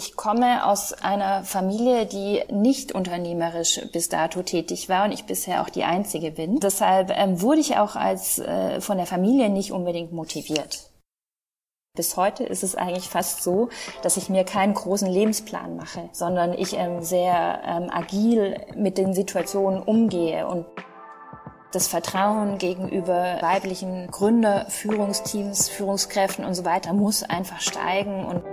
Ich komme aus einer Familie, die nicht unternehmerisch bis dato tätig war und ich bisher auch die Einzige bin. Deshalb wurde ich auch von der Familie nicht unbedingt motiviert. Bis heute ist es eigentlich fast so, dass ich mir keinen großen Lebensplan mache, sondern ich sehr agil mit den Situationen umgehe und das Vertrauen gegenüber weiblichen Gründer, Führungsteams, Führungskräften und so weiter muss einfach steigen. Und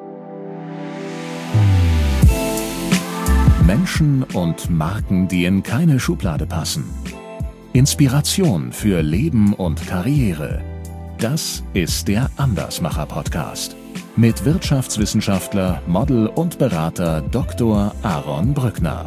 Menschen und Marken, die in keine Schublade passen. Inspiration für Leben und Karriere. Das ist der Andersmacher-Podcast mit Wirtschaftswissenschaftler, Model und Berater Dr. Aaron Brückner.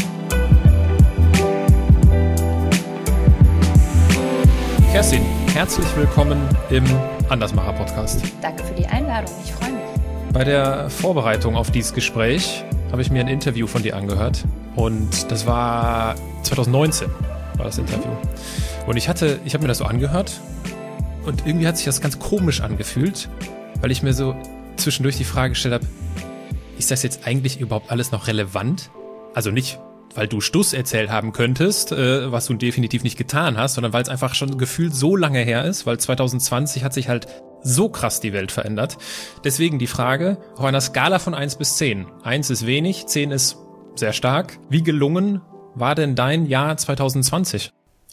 Kerstin, herzlich willkommen im Andersmacher-Podcast. Danke für die Einladung, ich freue mich. Bei der Vorbereitung auf dieses Gespräch habe ich mir ein Interview von dir angehört und das war 2019, war das Interview. Und ich habe mir das so angehört und irgendwie hat sich das ganz komisch angefühlt, weil ich mir so zwischendurch die Frage gestellt habe, ist das jetzt eigentlich überhaupt alles noch relevant? Also nicht, weil du Stuss erzählt haben könntest, was du definitiv nicht getan hast, sondern weil es einfach schon gefühlt so lange her ist, weil 2020 hat sich halt so krass die Welt verändert. Deswegen die Frage, auf einer Skala von 1 bis 10. 1 ist wenig, 10 ist sehr stark. Wie gelungen war denn dein Jahr 2020?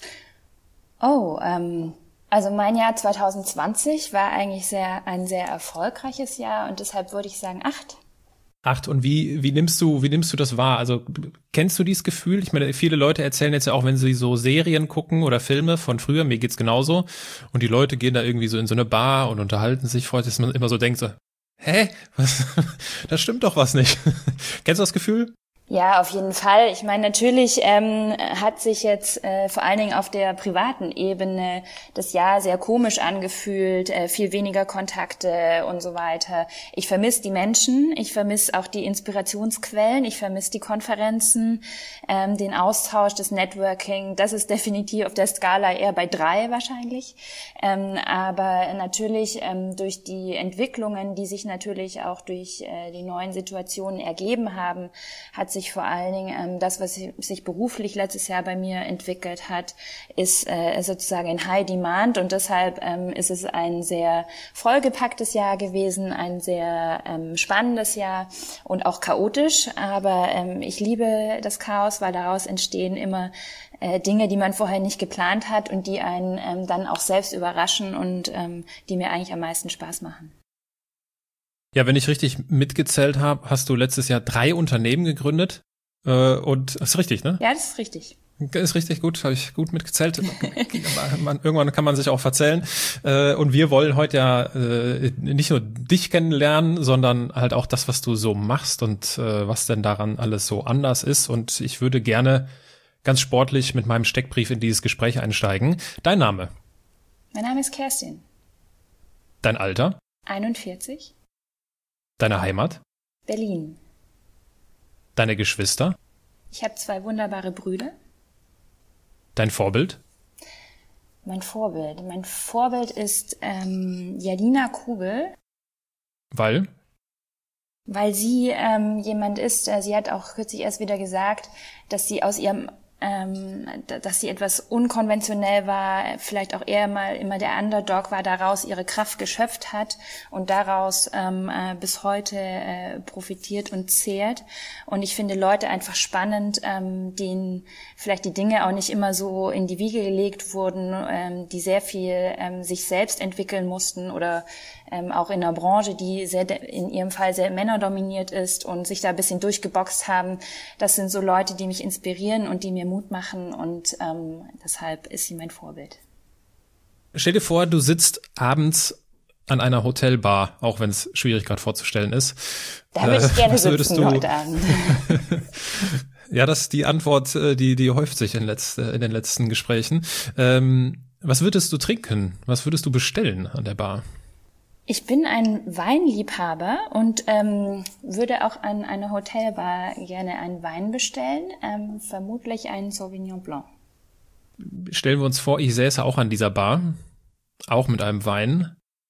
Also mein Jahr 2020 war eigentlich ein sehr erfolgreiches Jahr und deshalb würde ich sagen 8. 8. Und wie nimmst du das wahr? Also kennst du dieses Gefühl? Ich meine, viele Leute erzählen jetzt ja auch, wenn sie so Serien gucken oder Filme von früher, mir geht's genauso, und die Leute gehen da irgendwie so in so eine Bar und unterhalten sich, freut sich, dass man immer so denkt, so, hä? Was? Da stimmt doch was nicht. Kennst du das Gefühl? Ja, auf jeden Fall. Ich meine, natürlich hat sich jetzt vor allen Dingen auf der privaten Ebene das Jahr sehr komisch angefühlt, viel weniger Kontakte und so weiter. Ich vermisse die Menschen, ich vermisse auch die Inspirationsquellen, ich vermisse die Konferenzen, den Austausch, das Networking. Das ist definitiv auf der Skala eher bei 3 wahrscheinlich. Aber natürlich durch die Entwicklungen, die sich natürlich auch durch die neuen Situationen ergeben haben, hat sich vor allen Dingen das, was sich beruflich letztes Jahr bei mir entwickelt hat, ist sozusagen in High Demand und deshalb ist es ein sehr vollgepacktes Jahr gewesen, ein sehr spannendes Jahr und auch chaotisch, aber ich liebe das Chaos, weil daraus entstehen immer Dinge, die man vorher nicht geplant hat und die einen dann auch selbst überraschen und die mir eigentlich am meisten Spaß machen. Ja, wenn ich richtig mitgezählt habe, hast du letztes Jahr 3 Unternehmen gegründet. Und das ist richtig, ne? Ja, das ist richtig. Ist richtig gut, habe ich gut mitgezählt. Irgendwann kann man sich auch verzählen. Und wir wollen heute ja nicht nur dich kennenlernen, sondern halt auch das, was du so machst und was denn daran alles so anders ist. Und ich würde gerne ganz sportlich mit meinem Steckbrief in dieses Gespräch einsteigen. Dein Name? Mein Name ist Kerstin. Dein Alter? 41. Deine Heimat? Berlin. Deine Geschwister? Ich habe 2 wunderbare Brüder. Dein Vorbild? Mein Vorbild ist Jalina Kugel. Weil? Weil sie jemand ist, sie hat auch kürzlich erst wieder gesagt, dass sie aus ihrem dass sie etwas unkonventionell war, vielleicht auch eher mal immer der Underdog war, daraus ihre Kraft geschöpft hat und daraus bis heute profitiert und zehrt. Und ich finde Leute einfach spannend, denen vielleicht die Dinge auch nicht immer so in die Wiege gelegt wurden, die sehr viel sich selbst entwickeln mussten oder auch in einer Branche, die in ihrem Fall sehr männerdominiert ist und sich da ein bisschen durchgeboxt haben. Das sind so Leute, die mich inspirieren und die mir Mut machen und deshalb ist sie mein Vorbild. Stell dir vor, du sitzt abends an einer Hotelbar, auch wenn es schwierig gerade vorzustellen ist. Da würde ich gerne sitzen heute Abend. Ja, das ist die Antwort, die häuft sich in den letzten Gesprächen. Was würdest du trinken? Was würdest du bestellen an der Bar? Ich bin ein Weinliebhaber und würde auch an eine Hotelbar gerne einen Wein bestellen, vermutlich einen Sauvignon Blanc. Stellen wir uns vor, ich säße auch an dieser Bar, auch mit einem Wein.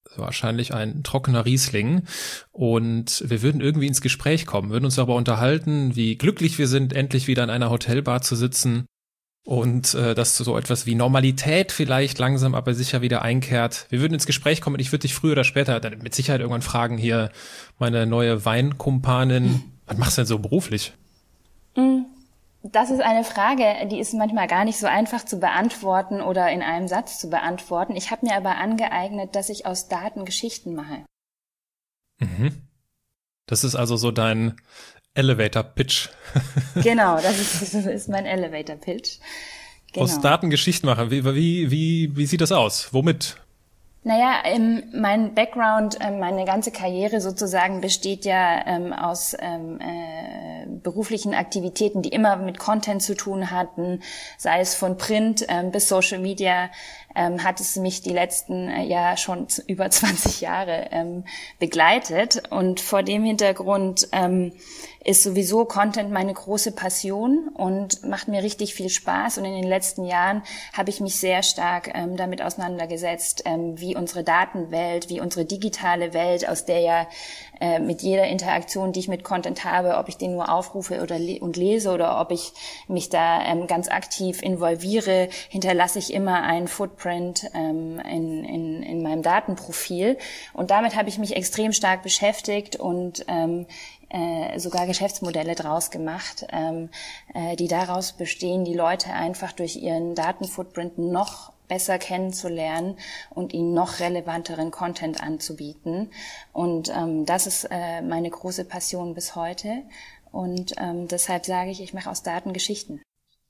wahrscheinlich ein trockener Riesling. Und wir würden irgendwie ins Gespräch kommen, würden uns darüber unterhalten, wie glücklich wir sind, endlich wieder in einer Hotelbar zu sitzen. Und dass so etwas wie Normalität vielleicht langsam aber sicher wieder einkehrt. Wir würden ins Gespräch kommen und ich würde dich früher oder später dann mit Sicherheit irgendwann fragen, hier meine neue Weinkumpanin, was machst du denn so beruflich? Das ist eine Frage, die ist manchmal gar nicht so einfach zu beantworten oder in einem Satz zu beantworten. Ich habe mir aber angeeignet, dass ich aus Daten Geschichten mache. Mhm. Das ist also so dein Elevator-Pitch. Genau, das ist mein Elevator-Pitch. Genau. Aus Daten Geschichten machen. Wie sieht das aus? Womit? Naja, mein Background, meine ganze Karriere sozusagen besteht ja aus beruflichen Aktivitäten, die immer mit Content zu tun hatten, sei es von Print bis Social Media, hat es mich die letzten schon über 20 Jahre begleitet. Und vor dem Hintergrund ist sowieso Content meine große Passion und macht mir richtig viel Spaß. Und in den letzten Jahren habe ich mich sehr stark damit auseinandergesetzt, wie unsere Datenwelt, wie unsere digitale Welt, aus der ja mit jeder Interaktion, die ich mit Content habe, ob ich den nur aufrufe und lese oder ob ich mich da ganz aktiv involviere, hinterlasse ich immer einen Footprint in meinem Datenprofil. Und damit habe ich mich extrem stark beschäftigt und sogar Geschäftsmodelle draus gemacht, die daraus bestehen, die Leute einfach durch ihren Datenfootprint noch besser kennenzulernen und ihnen noch relevanteren Content anzubieten. Und das ist meine große Passion bis heute. Und deshalb sage ich mache aus Daten Geschichten.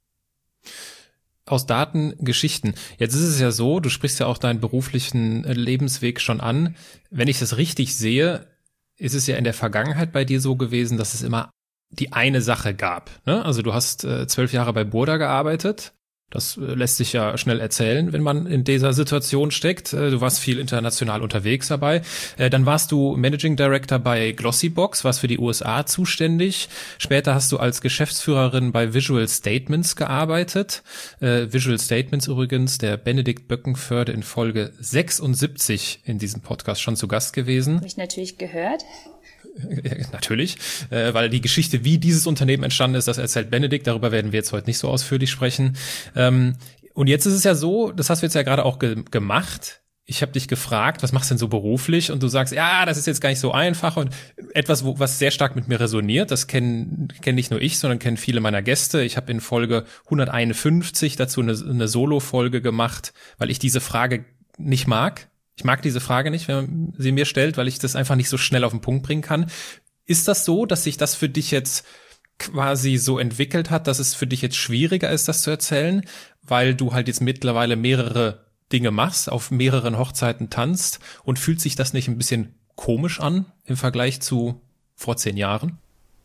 Aus Daten Geschichten. Jetzt ist es ja so, du sprichst ja auch deinen beruflichen Lebensweg schon an. Wenn ich das richtig sehe, ist es ja in der Vergangenheit bei dir so gewesen, dass es immer die eine Sache gab, ne? Also du hast 12 Jahre bei Burda gearbeitet. Das lässt sich ja schnell erzählen, wenn man in dieser Situation steckt. Du warst viel international unterwegs dabei. Dann warst du Managing Director bei Glossybox, warst für die USA zuständig. Später hast du als Geschäftsführerin bei Visual Statements gearbeitet. Visual Statements übrigens, der Benedikt Böckenförde in Folge 76 in diesem Podcast schon zu Gast gewesen. Habe ich natürlich gehört. Natürlich, weil die Geschichte, wie dieses Unternehmen entstanden ist, das erzählt Benedikt, darüber werden wir jetzt heute nicht so ausführlich sprechen. Und jetzt ist es ja so, das hast du jetzt ja gerade auch gemacht, ich habe dich gefragt, was machst du denn so beruflich? Und du sagst, ja, das ist jetzt gar nicht so einfach und etwas, was sehr stark mit mir resoniert, das kenn nicht nur ich, sondern kennen viele meiner Gäste. Ich habe in Folge 151 dazu eine Solo-Folge gemacht, weil ich diese Frage nicht mag. Ich mag diese Frage nicht, wenn man sie mir stellt, weil ich das einfach nicht so schnell auf den Punkt bringen kann. Ist das so, dass sich das für dich jetzt quasi so entwickelt hat, dass es für dich jetzt schwieriger ist, das zu erzählen, weil du halt jetzt mittlerweile mehrere Dinge machst, auf mehreren Hochzeiten tanzt und fühlt sich das nicht ein bisschen komisch an im Vergleich zu vor 10 Jahren?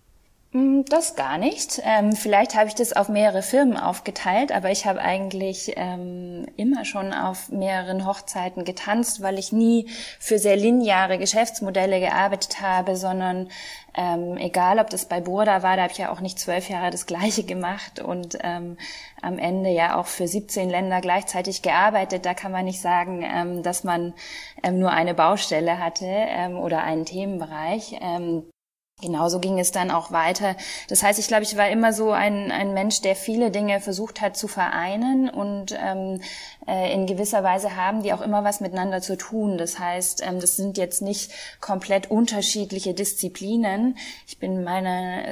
Das gar nicht. Vielleicht habe ich das auf mehrere Firmen aufgeteilt, aber ich habe eigentlich immer schon auf mehreren Hochzeiten getanzt, weil ich nie für sehr lineare Geschäftsmodelle gearbeitet habe, sondern egal, ob das bei Burda war, da habe ich ja auch nicht 12 Jahre das Gleiche gemacht und am Ende ja auch für 17 Länder gleichzeitig gearbeitet. Da kann man nicht sagen, dass man nur eine Baustelle hatte oder einen Themenbereich. Genauso ging es dann auch weiter. Das heißt, ich glaube, ich war immer so ein Mensch, der viele Dinge versucht hat zu vereinen und in gewisser Weise haben die auch immer was miteinander zu tun. Das heißt, das sind jetzt nicht komplett unterschiedliche Disziplinen. Ich bin meiner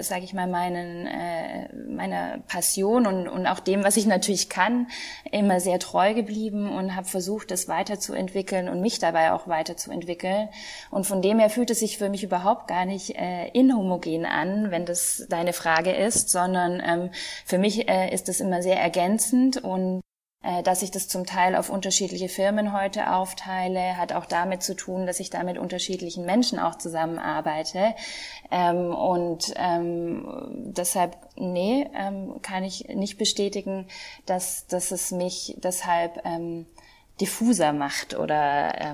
Passion und auch dem, was ich natürlich kann, immer sehr treu geblieben und habe versucht, das weiterzuentwickeln und mich dabei auch weiterzuentwickeln. Und von dem her fühlt es sich für mich überhaupt gar nicht inhomogen an, wenn das deine Frage ist, sondern für mich ist es immer sehr ergänzend und dass ich das zum Teil auf unterschiedliche Firmen heute aufteile, hat auch damit zu tun, dass ich da mit unterschiedlichen Menschen auch zusammenarbeite. Deshalb, kann ich nicht bestätigen, dass es mich deshalb diffuser macht oder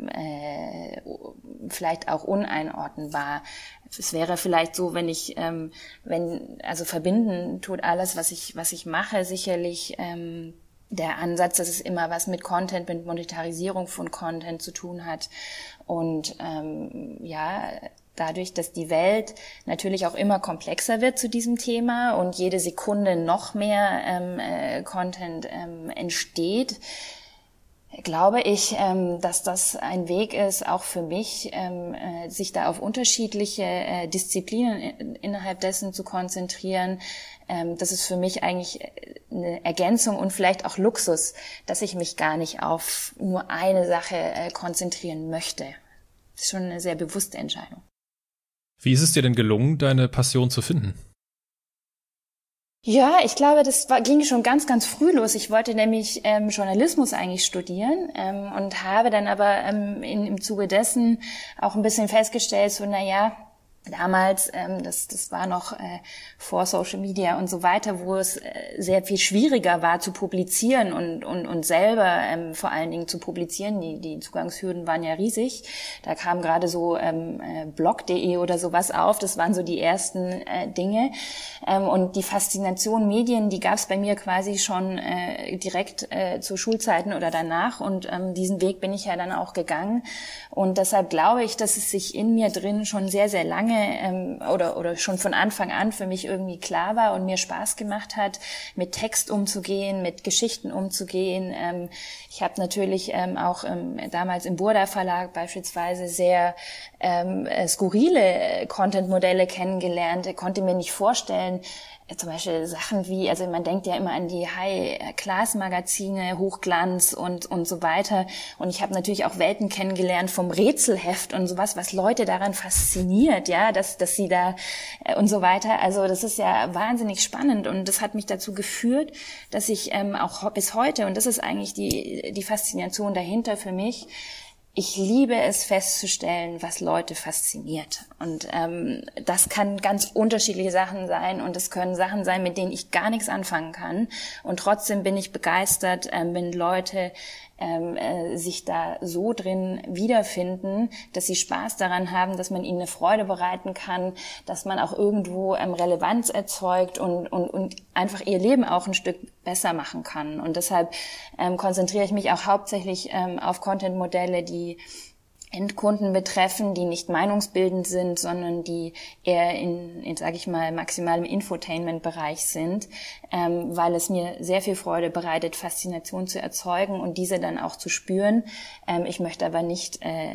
vielleicht auch uneinordnbar. Es wäre vielleicht so, also verbinden tut alles, was ich mache, sicherlich der Ansatz, dass es immer was mit Content, mit Monetarisierung von Content zu tun hat. Und dadurch, dass die Welt natürlich auch immer komplexer wird zu diesem Thema und jede Sekunde noch mehr Content entsteht, glaube ich, dass das ein Weg ist, auch für mich, sich da auf unterschiedliche Disziplinen innerhalb dessen zu konzentrieren. Das ist für mich eigentlich eine Ergänzung und vielleicht auch Luxus, dass ich mich gar nicht auf nur eine Sache konzentrieren möchte. Das ist schon eine sehr bewusste Entscheidung. Wie ist es dir denn gelungen, deine Passion zu finden? Ja, ich glaube, ging schon ganz, ganz früh los. Ich wollte nämlich Journalismus eigentlich studieren und habe dann aber im Zuge dessen auch ein bisschen festgestellt, so damals, das war noch vor Social Media und so weiter, wo es sehr viel schwieriger war zu publizieren und selber vor allen Dingen zu publizieren. Die Zugangshürden waren ja riesig. Da kam gerade so blog.de oder sowas auf. Das waren so die ersten Dinge. Und die Faszination Medien, die gab es bei mir quasi schon direkt zu Schulzeiten oder danach. Und diesen Weg bin ich ja dann auch gegangen. Und deshalb glaube ich, dass es sich in mir drin schon sehr, sehr lange oder schon von Anfang an für mich irgendwie klar war und mir Spaß gemacht hat, mit Text umzugehen, mit Geschichten umzugehen. Ich habe natürlich auch damals im Burda Verlag beispielsweise sehr skurrile Content-Modelle kennengelernt. Ich konnte mir nicht vorstellen, zum Beispiel Sachen wie, also man denkt ja immer an die High-Class-Magazine, Hochglanz und so weiter. Und ich habe natürlich auch Welten kennengelernt vom Rätselheft und sowas, was Leute daran fasziniert, ja, dass sie da und so weiter. Also das ist ja wahnsinnig spannend und das hat mich dazu geführt, dass ich auch bis heute, und das ist eigentlich die Faszination dahinter für mich, ich liebe es festzustellen, was Leute fasziniert. Und das kann ganz unterschiedliche Sachen sein und es können Sachen sein, mit denen ich gar nichts anfangen kann. Und trotzdem bin ich begeistert, wenn Leute sich da so drin wiederfinden, dass sie Spaß daran haben, dass man ihnen eine Freude bereiten kann, dass man auch irgendwo Relevanz erzeugt und einfach ihr Leben auch ein Stück besser machen kann. Und deshalb konzentriere ich mich auch hauptsächlich auf Content-Modelle, die Endkunden betreffen, die nicht meinungsbildend sind, sondern die eher in sage ich mal, maximalem Infotainment-Bereich sind, weil es mir sehr viel Freude bereitet, Faszination zu erzeugen und diese dann auch zu spüren. Ich möchte aber nicht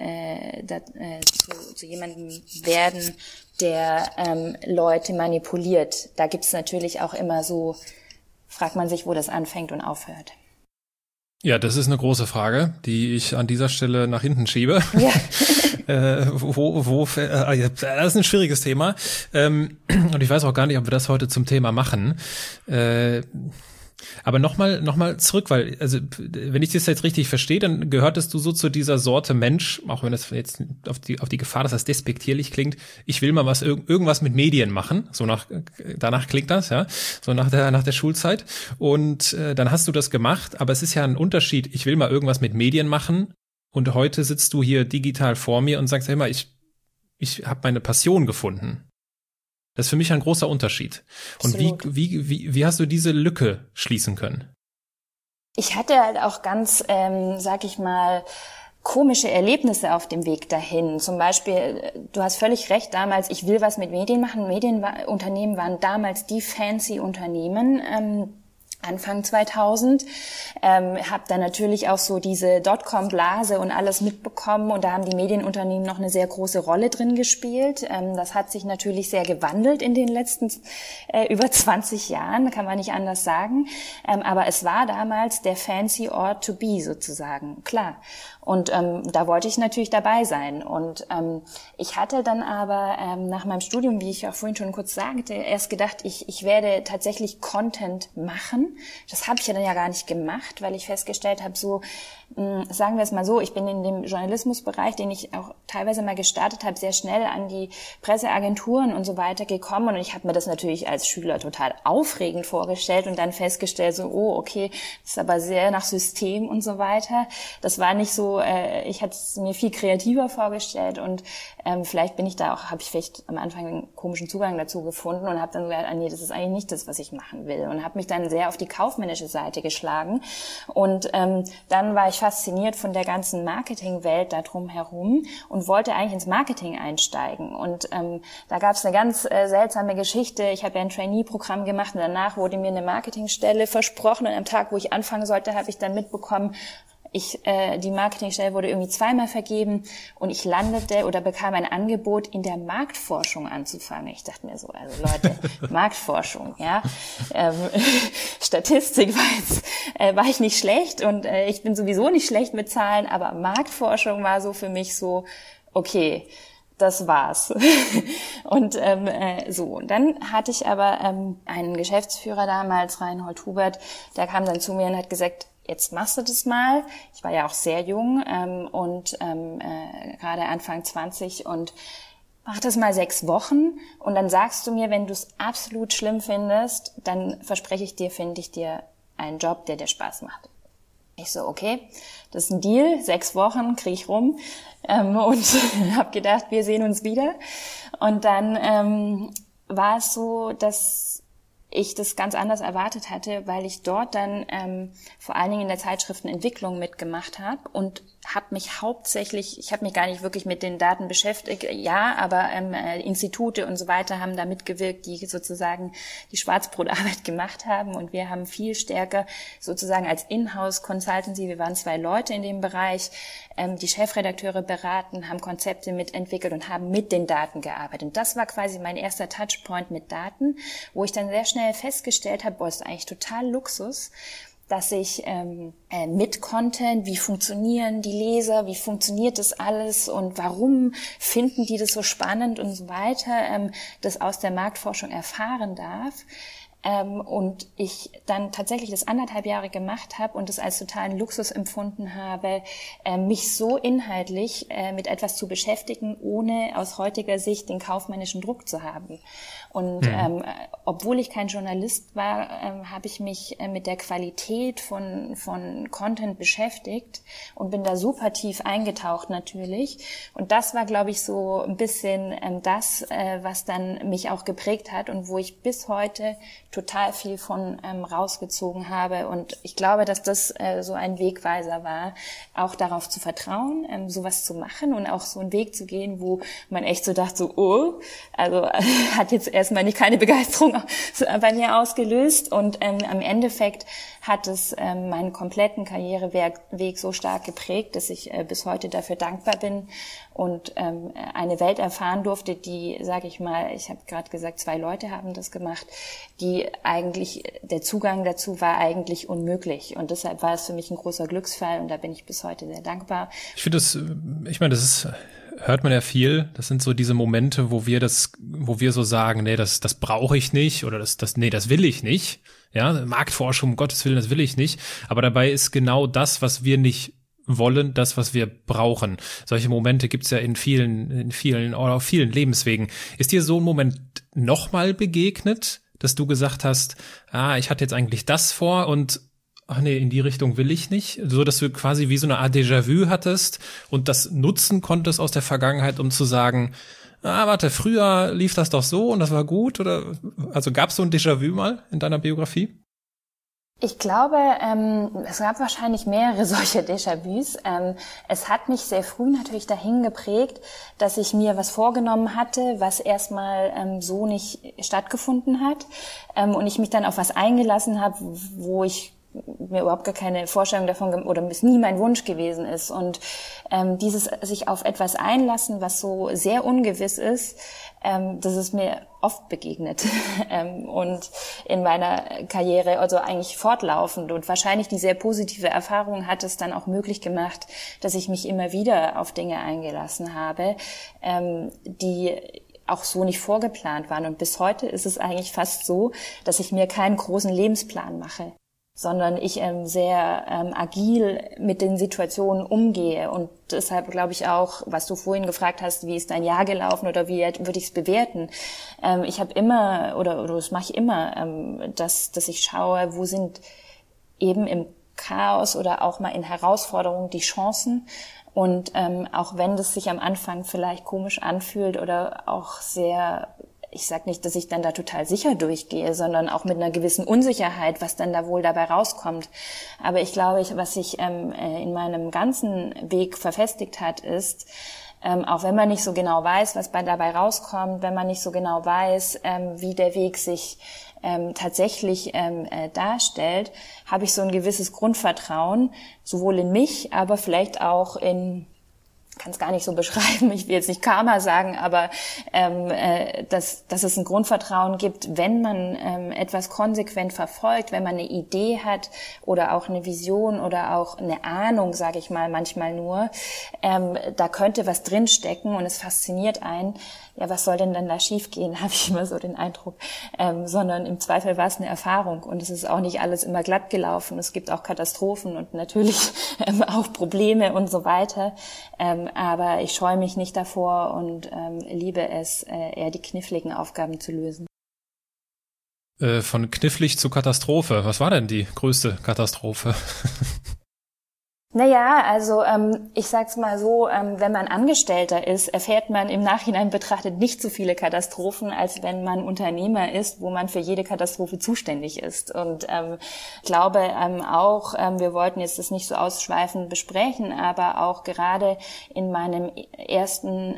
zu jemandem werden, der Leute manipuliert. Da gibt's natürlich auch immer so, fragt man sich, wo das anfängt und aufhört. Ja, das ist eine große Frage, die ich an dieser Stelle nach hinten schiebe. Ja. Das ist ein schwieriges Thema. Und ich weiß auch gar nicht, ob wir das heute zum Thema machen. Aber nochmal zurück, weil, also, wenn ich das jetzt richtig verstehe, dann gehörtest du so zu dieser Sorte Mensch, auch wenn das jetzt auf die Gefahr, dass das despektierlich klingt, ich will mal irgendwas mit Medien machen, danach klingt das, ja, so nach der Schulzeit. Und dann hast du das gemacht, aber es ist ja ein Unterschied, ich will mal irgendwas mit Medien machen und heute sitzt du hier digital vor mir und sagst, hey mal, ich habe meine Passion gefunden. Das ist für mich ein großer Unterschied. Absolut. Und wie hast du diese Lücke schließen können? Ich hatte halt auch ganz, sag ich mal, komische Erlebnisse auf dem Weg dahin. Zum Beispiel, du hast völlig recht, damals, ich will was mit Medien machen. Medienunternehmen waren damals die fancy Unternehmen, Anfang 2000, habe dann natürlich auch so diese Dotcom-Blase und alles mitbekommen und da haben die Medienunternehmen noch eine sehr große Rolle drin gespielt. Das hat sich natürlich sehr gewandelt in den letzten über 20 Jahren, kann man nicht anders sagen. Aber es war damals der fancy Ort to be sozusagen, klar. Und da wollte ich natürlich dabei sein. Und ich hatte dann aber nach meinem Studium, wie ich auch vorhin schon kurz sagte, erst gedacht, ich werde tatsächlich Content machen. Das habe ich ja dann ja gar nicht gemacht, weil ich festgestellt habe, so, sagen wir es mal so, ich bin in dem Journalismusbereich, den ich auch teilweise mal gestartet habe, sehr schnell an die Presseagenturen und so weiter gekommen. Und ich habe mir das natürlich als Schüler total aufregend vorgestellt und dann festgestellt, so, oh, okay, das ist aber sehr nach System und so weiter. Das war nicht so, ich hatte es mir viel kreativer vorgestellt und vielleicht habe ich vielleicht am Anfang einen komischen Zugang dazu gefunden und habe dann gesagt, nee, das ist eigentlich nicht das, was ich machen will. Und habe mich dann sehr auf die die kaufmännische Seite geschlagen. Und dann war ich fasziniert von der ganzen Marketingwelt da drumherum und wollte eigentlich ins Marketing einsteigen. Und da gab es eine ganz seltsame Geschichte. Ich habe ja ein Trainee-Programm gemacht und danach wurde mir eine Marketingstelle versprochen. Und am Tag, wo ich anfangen sollte, habe ich dann mitbekommen, die Marketingstelle wurde irgendwie 2-mal vergeben und ich landete oder bekam ein Angebot, in der Marktforschung anzufangen. Ich dachte mir so, also Leute, Marktforschung, ja, Statistik war ich nicht schlecht und ich bin sowieso nicht schlecht mit Zahlen, aber Marktforschung war so für mich so, okay, das war's. Und so. Und dann hatte ich aber einen Geschäftsführer damals, Reinhold Hubert, der kam dann zu mir und hat gesagt, jetzt machst du das mal. Ich war ja auch sehr jung und gerade Anfang 20 und mach das mal 6 Wochen und dann sagst du mir, wenn du es absolut schlimm findest, dann verspreche ich dir, finde ich dir einen Job, der dir Spaß macht. Ich so, okay, das ist ein Deal, 6 Wochen kriege ich rum und habe gedacht, wir sehen uns wieder. Und dann war es so, dass ich das ganz anders erwartet hatte, weil ich dort dann vor allen Dingen in der Zeitschriftenentwicklung mitgemacht habe und habe mich ich habe mich gar nicht wirklich mit den Daten beschäftigt, ja, aber Institute und so weiter haben da mitgewirkt, die sozusagen die Schwarzbrotarbeit gemacht haben und wir haben viel stärker sozusagen als Inhouse-Consultancy, wir waren 2 Leute in dem Bereich, die Chefredakteure beraten, haben Konzepte mitentwickelt und haben mit den Daten gearbeitet. Und das war quasi mein erster Touchpoint mit Daten, wo ich dann sehr schnell festgestellt habe, boah, ist eigentlich total Luxus, dass ich mit Content, wie funktionieren die Leser, wie funktioniert das alles und warum finden die das so spannend und so weiter, das aus der Marktforschung erfahren darf. Und ich dann tatsächlich das 1,5 Jahre gemacht habe und es als totalen Luxus empfunden habe, mich so inhaltlich mit etwas zu beschäftigen, ohne aus heutiger Sicht den kaufmännischen Druck zu haben. Und obwohl ich kein Journalist war, habe ich mich mit der Qualität von Content beschäftigt und bin da super tief eingetaucht natürlich. Und das war, glaube ich, so ein bisschen das, was dann mich auch geprägt hat und wo ich bis heute total viel von rausgezogen habe. Und ich glaube, dass das so ein Wegweiser war, auch darauf zu vertrauen, sowas zu machen und auch so einen Weg zu gehen, wo man echt so dachte, so, oh, also hat jetzt erstmal nicht keine Begeisterung bei mir ausgelöst. Und am Endeffekt hat es meinen kompletten Karriereweg so stark geprägt, dass ich bis heute dafür dankbar bin und eine Welt erfahren durfte, die, sage ich mal, ich habe gerade gesagt, 2 Leute haben das gemacht, die eigentlich, der Zugang dazu war eigentlich unmöglich. Und deshalb war es für mich ein großer Glücksfall und da bin ich bis heute sehr dankbar. Ich finde das, das ist, hört man ja viel. Das sind so diese Momente, wo wir so sagen, nee, das brauche ich nicht oder das will ich nicht. Ja, Marktforschung, um Gottes Willen, das will ich nicht. Aber dabei ist genau das, was wir nicht wollen, das, was wir brauchen. Solche Momente gibt's ja in vielen oder auf vielen Lebenswegen. Ist dir so ein Moment nochmal begegnet, dass du gesagt hast, ich hatte jetzt eigentlich das vor und ach nee, in die Richtung will ich nicht, so dass du quasi wie so eine Art Déjà-vu hattest und das nutzen konntest aus der Vergangenheit, um zu sagen, warte, früher lief das doch so und das war gut, oder also gab es so ein Déjà-vu mal in deiner Biografie? Ich glaube, es gab wahrscheinlich mehrere solche Déjà-vus. Es hat mich sehr früh natürlich dahin geprägt, dass ich mir was vorgenommen hatte, was erstmal so nicht stattgefunden hat, und ich mich dann auf was eingelassen habe, wo ich mir überhaupt gar keine Vorstellung davon oder es nie mein Wunsch gewesen ist. Und dieses sich auf etwas einlassen, was so sehr ungewiss ist, das ist mir oft begegnet und in meiner Karriere, also eigentlich fortlaufend. Und wahrscheinlich die sehr positive Erfahrung hat es dann auch möglich gemacht, dass ich mich immer wieder auf Dinge eingelassen habe, die auch so nicht vorgeplant waren. Und bis heute ist es eigentlich fast so, dass ich mir keinen großen Lebensplan mache, sondern ich sehr agil mit den Situationen umgehe. Und deshalb glaube ich auch, was du vorhin gefragt hast, wie ist dein Jahr gelaufen oder wie würde ich es bewerten? Ich habe immer, oder das mache ich immer, dass ich schaue, wo sind eben im Chaos oder auch mal in Herausforderungen die Chancen. Und auch wenn das sich am Anfang vielleicht komisch anfühlt oder auch sehr ich sage nicht, dass ich dann da total sicher durchgehe, sondern auch mit einer gewissen Unsicherheit, was dann da wohl dabei rauskommt. Aber ich glaube, was sich in meinem ganzen Weg verfestigt hat, ist, auch wenn man nicht so genau weiß, was dabei rauskommt, wenn man nicht so genau weiß, wie der Weg sich tatsächlich darstellt, habe ich so ein gewisses Grundvertrauen, sowohl in mich, aber vielleicht auch kann es gar nicht so beschreiben, ich will jetzt nicht Karma sagen, aber dass es ein Grundvertrauen gibt, wenn man etwas konsequent verfolgt, wenn man eine Idee hat oder auch eine Vision oder auch eine Ahnung, sage ich mal, manchmal nur, da könnte was drinstecken und es fasziniert einen. Ja, was soll denn dann da schiefgehen, habe ich immer so den Eindruck, sondern im Zweifel war es eine Erfahrung und es ist auch nicht alles immer glatt gelaufen. Es gibt auch Katastrophen und natürlich auch Probleme und so weiter, aber ich scheue mich nicht davor und liebe es, eher die kniffligen Aufgaben zu lösen. Von knifflig zu Katastrophe. Was war denn die größte Katastrophe? Naja, also ich sag's mal so, wenn man Angestellter ist, erfährt man im Nachhinein betrachtet nicht so viele Katastrophen, als wenn man Unternehmer ist, wo man für jede Katastrophe zuständig ist. Und ich glaube auch, wir wollten jetzt das nicht so ausschweifend besprechen, aber auch gerade in meiner ersten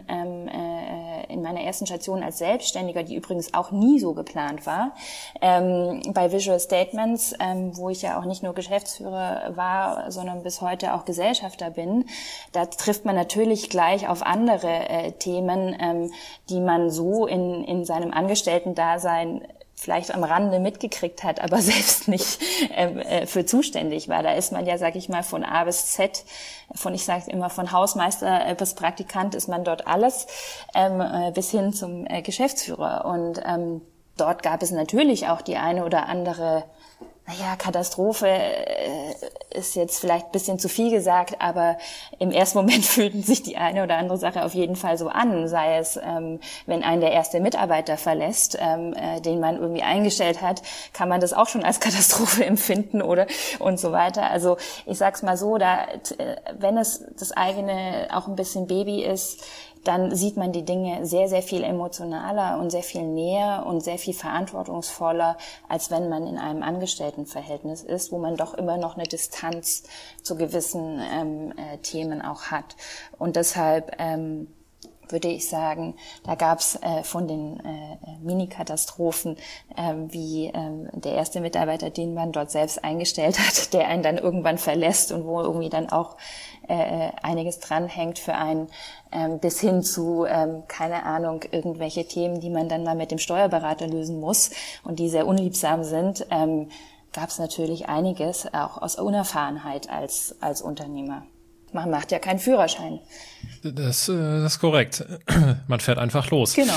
Station als Selbstständiger, die übrigens auch nie so geplant war, bei Visual Statements, wo ich ja auch nicht nur Geschäftsführer war, sondern bis heute auch Gesellschafter bin, da trifft man natürlich gleich auf andere Themen, die man so in seinem Angestellten-Dasein vielleicht am Rande mitgekriegt hat, aber selbst nicht für zuständig war. Da ist man ja, sag ich mal, von A bis Z, ich sage immer, von Hausmeister bis Praktikant ist man dort alles, bis hin zum Geschäftsführer. Und dort gab es natürlich auch die eine oder andere Katastrophe ist jetzt vielleicht ein bisschen zu viel gesagt, aber im ersten Moment fühlten sich die eine oder andere Sache auf jeden Fall so an, sei es, wenn einen der erste Mitarbeiter verlässt, den man irgendwie eingestellt hat, kann man das auch schon als Katastrophe empfinden oder und so weiter. Also ich sag's mal so, wenn es das eigene auch ein bisschen Baby ist, dann sieht man die Dinge sehr, sehr viel emotionaler und sehr viel näher und sehr viel verantwortungsvoller, als wenn man in einem Angestelltenverhältnis ist, wo man doch immer noch eine Distanz zu gewissen Themen auch hat. Und deshalb würde ich sagen, da gab's von den Mini-Katastrophen wie der erste Mitarbeiter, den man dort selbst eingestellt hat, der einen dann irgendwann verlässt und wo irgendwie dann auch einiges dranhängt für einen, bis hin zu, keine Ahnung, irgendwelche Themen, die man dann mal mit dem Steuerberater lösen muss und die sehr unliebsam sind, gab es natürlich einiges, auch aus Unerfahrenheit als Unternehmer. Man macht ja keinen Führerschein. Das ist korrekt. Man fährt einfach los. Genau.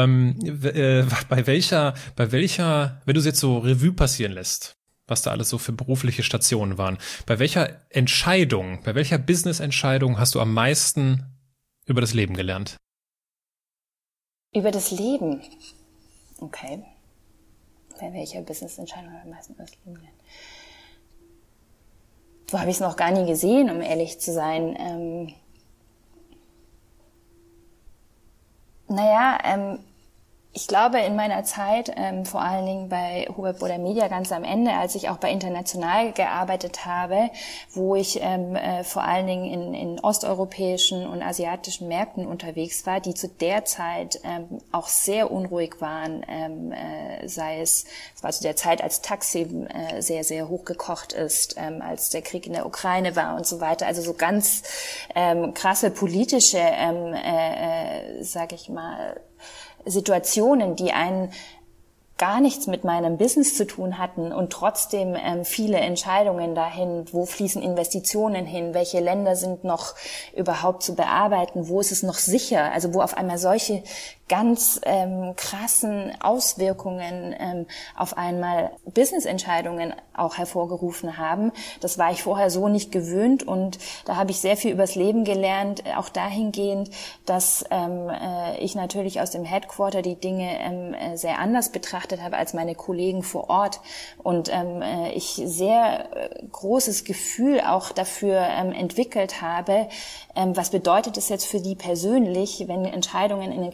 Bei welcher, wenn du es jetzt so Revue passieren lässt, was da alles so für berufliche Stationen waren, bei welcher Business-Entscheidung hast du am meisten über das Leben gelernt? Über das Leben? Okay. Bei welcher Business-Entscheidung habe ich am meisten über das Leben gelernt? So habe ich es noch gar nie gesehen, um ehrlich zu sein. Ich glaube, in meiner Zeit, vor allen Dingen bei Hubert Burda Media ganz am Ende, als ich auch bei International gearbeitet habe, wo ich vor allen Dingen in osteuropäischen und asiatischen Märkten unterwegs war, die zu der Zeit auch sehr unruhig waren, sei es war zu der Zeit, als Taksim sehr, sehr hochgekocht ist, als der Krieg in der Ukraine war und so weiter. Also so ganz krasse politische, sag ich mal, Situationen, die einen gar nichts mit meinem Business zu tun hatten und trotzdem viele Entscheidungen dahin, wo fließen Investitionen hin, welche Länder sind noch überhaupt zu bearbeiten, wo ist es noch sicher, also wo auf einmal solche ganz krassen Auswirkungen auf einmal Business-Entscheidungen auch hervorgerufen haben. Das war ich vorher so nicht gewöhnt und da habe ich sehr viel übers Leben gelernt, auch dahingehend, dass ich natürlich aus dem Headquarter die Dinge sehr anders betrachtet habe als meine Kollegen vor Ort und ich sehr großes Gefühl auch dafür entwickelt habe, was bedeutet es jetzt für die persönlich, wenn Entscheidungen in eine gewisse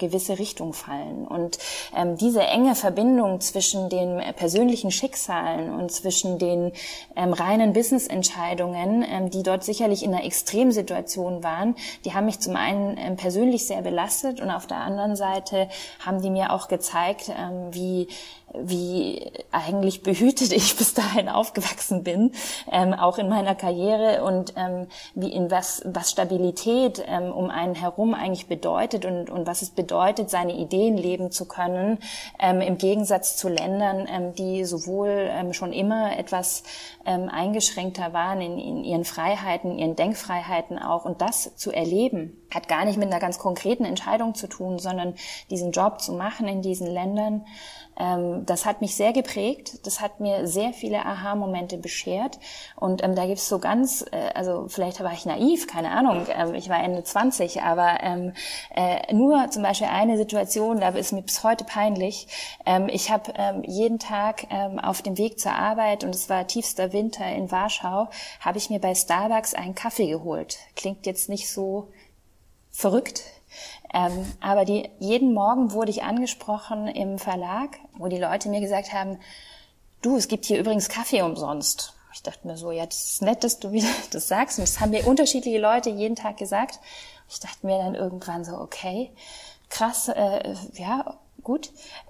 Richtung fallen. Und diese enge Verbindung zwischen den persönlichen Schicksalen und zwischen den reinen Business-Entscheidungen, die dort sicherlich in einer Extremsituation waren, die haben mich zum einen persönlich sehr belastet und auf der anderen Seite haben die mir auch gezeigt, wie eigentlich behütet ich bis dahin aufgewachsen bin, auch in meiner Karriere und was Stabilität um einen herum eigentlich bedeutet und was es bedeutet, seine Ideen leben zu können, im Gegensatz zu Ländern, die sowohl schon immer etwas eingeschränkter waren in ihren Freiheiten, ihren Denkfreiheiten auch. Und das zu erleben, hat gar nicht mit einer ganz konkreten Entscheidung zu tun, sondern diesen Job zu machen in diesen Ländern, das hat mich sehr geprägt, das hat mir sehr viele Aha-Momente beschert und da gibt's so ganz, also vielleicht war ich naiv, keine Ahnung, ich war Ende 20, aber nur zum Beispiel eine Situation, da ist mir bis heute peinlich, ich habe jeden Tag auf dem Weg zur Arbeit, und es war tiefster Winter in Warschau, habe ich mir bei Starbucks einen Kaffee geholt. Klingt jetzt nicht so verrückt, aber jeden Morgen wurde ich angesprochen im Verlag, wo die Leute mir gesagt haben, du, es gibt hier übrigens Kaffee umsonst. Ich dachte mir so, ja, das ist nett, dass du wieder das sagst. Und das haben mir unterschiedliche Leute jeden Tag gesagt. Ich dachte mir dann irgendwann so, okay, krass, ja, gut.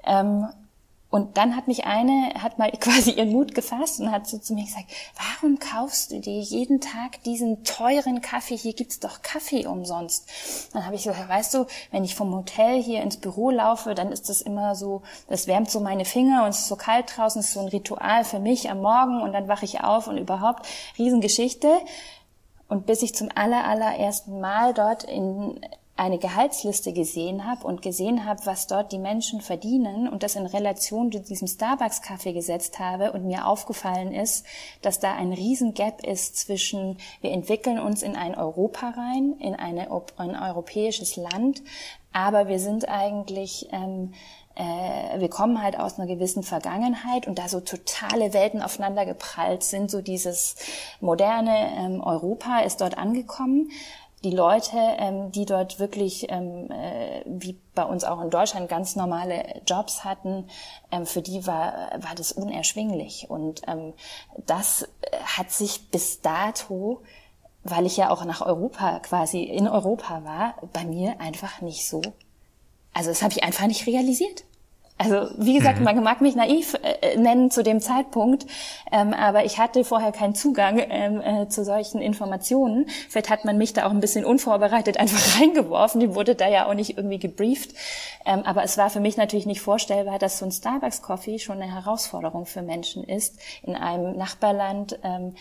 Und dann hat mal quasi ihren Mut gefasst und hat so zu mir gesagt, warum kaufst du dir jeden Tag diesen teuren Kaffee? Hier gibt's doch Kaffee umsonst. Dann habe ich gesagt, weißt du, wenn ich vom Hotel hier ins Büro laufe, dann ist das immer so, das wärmt so meine Finger und es ist so kalt draußen, es ist so ein Ritual für mich am Morgen und dann wache ich auf und überhaupt Riesengeschichte. Und bis ich zum allerersten Mal dort in eine Gehaltsliste gesehen habe was dort die Menschen verdienen und das in Relation zu diesem Starbucks-Kaffee gesetzt habe und mir aufgefallen ist, dass da ein Riesen-Gap ist zwischen, wir entwickeln uns in ein Europa rein, in ein europäisches Land, aber wir sind eigentlich, wir kommen halt aus einer gewissen Vergangenheit und da so totale Welten aufeinander geprallt sind, so dieses moderne Europa ist dort angekommen. Die Leute, die dort wirklich, wie bei uns auch in Deutschland, ganz normale Jobs hatten, für die war das unerschwinglich. Und das hat sich bis dato, weil ich ja auch in Europa war, bei mir einfach nicht so, also das habe ich einfach nicht realisiert. Also wie gesagt, man mag mich naiv nennen zu dem Zeitpunkt, aber ich hatte vorher keinen Zugang zu solchen Informationen. Vielleicht hat man mich da auch ein bisschen unvorbereitet einfach reingeworfen. Die wurde da ja auch nicht irgendwie gebrieft. Aber es war für mich natürlich nicht vorstellbar, dass so ein Starbucks-Coffee schon eine Herausforderung für Menschen ist in einem Nachbarland,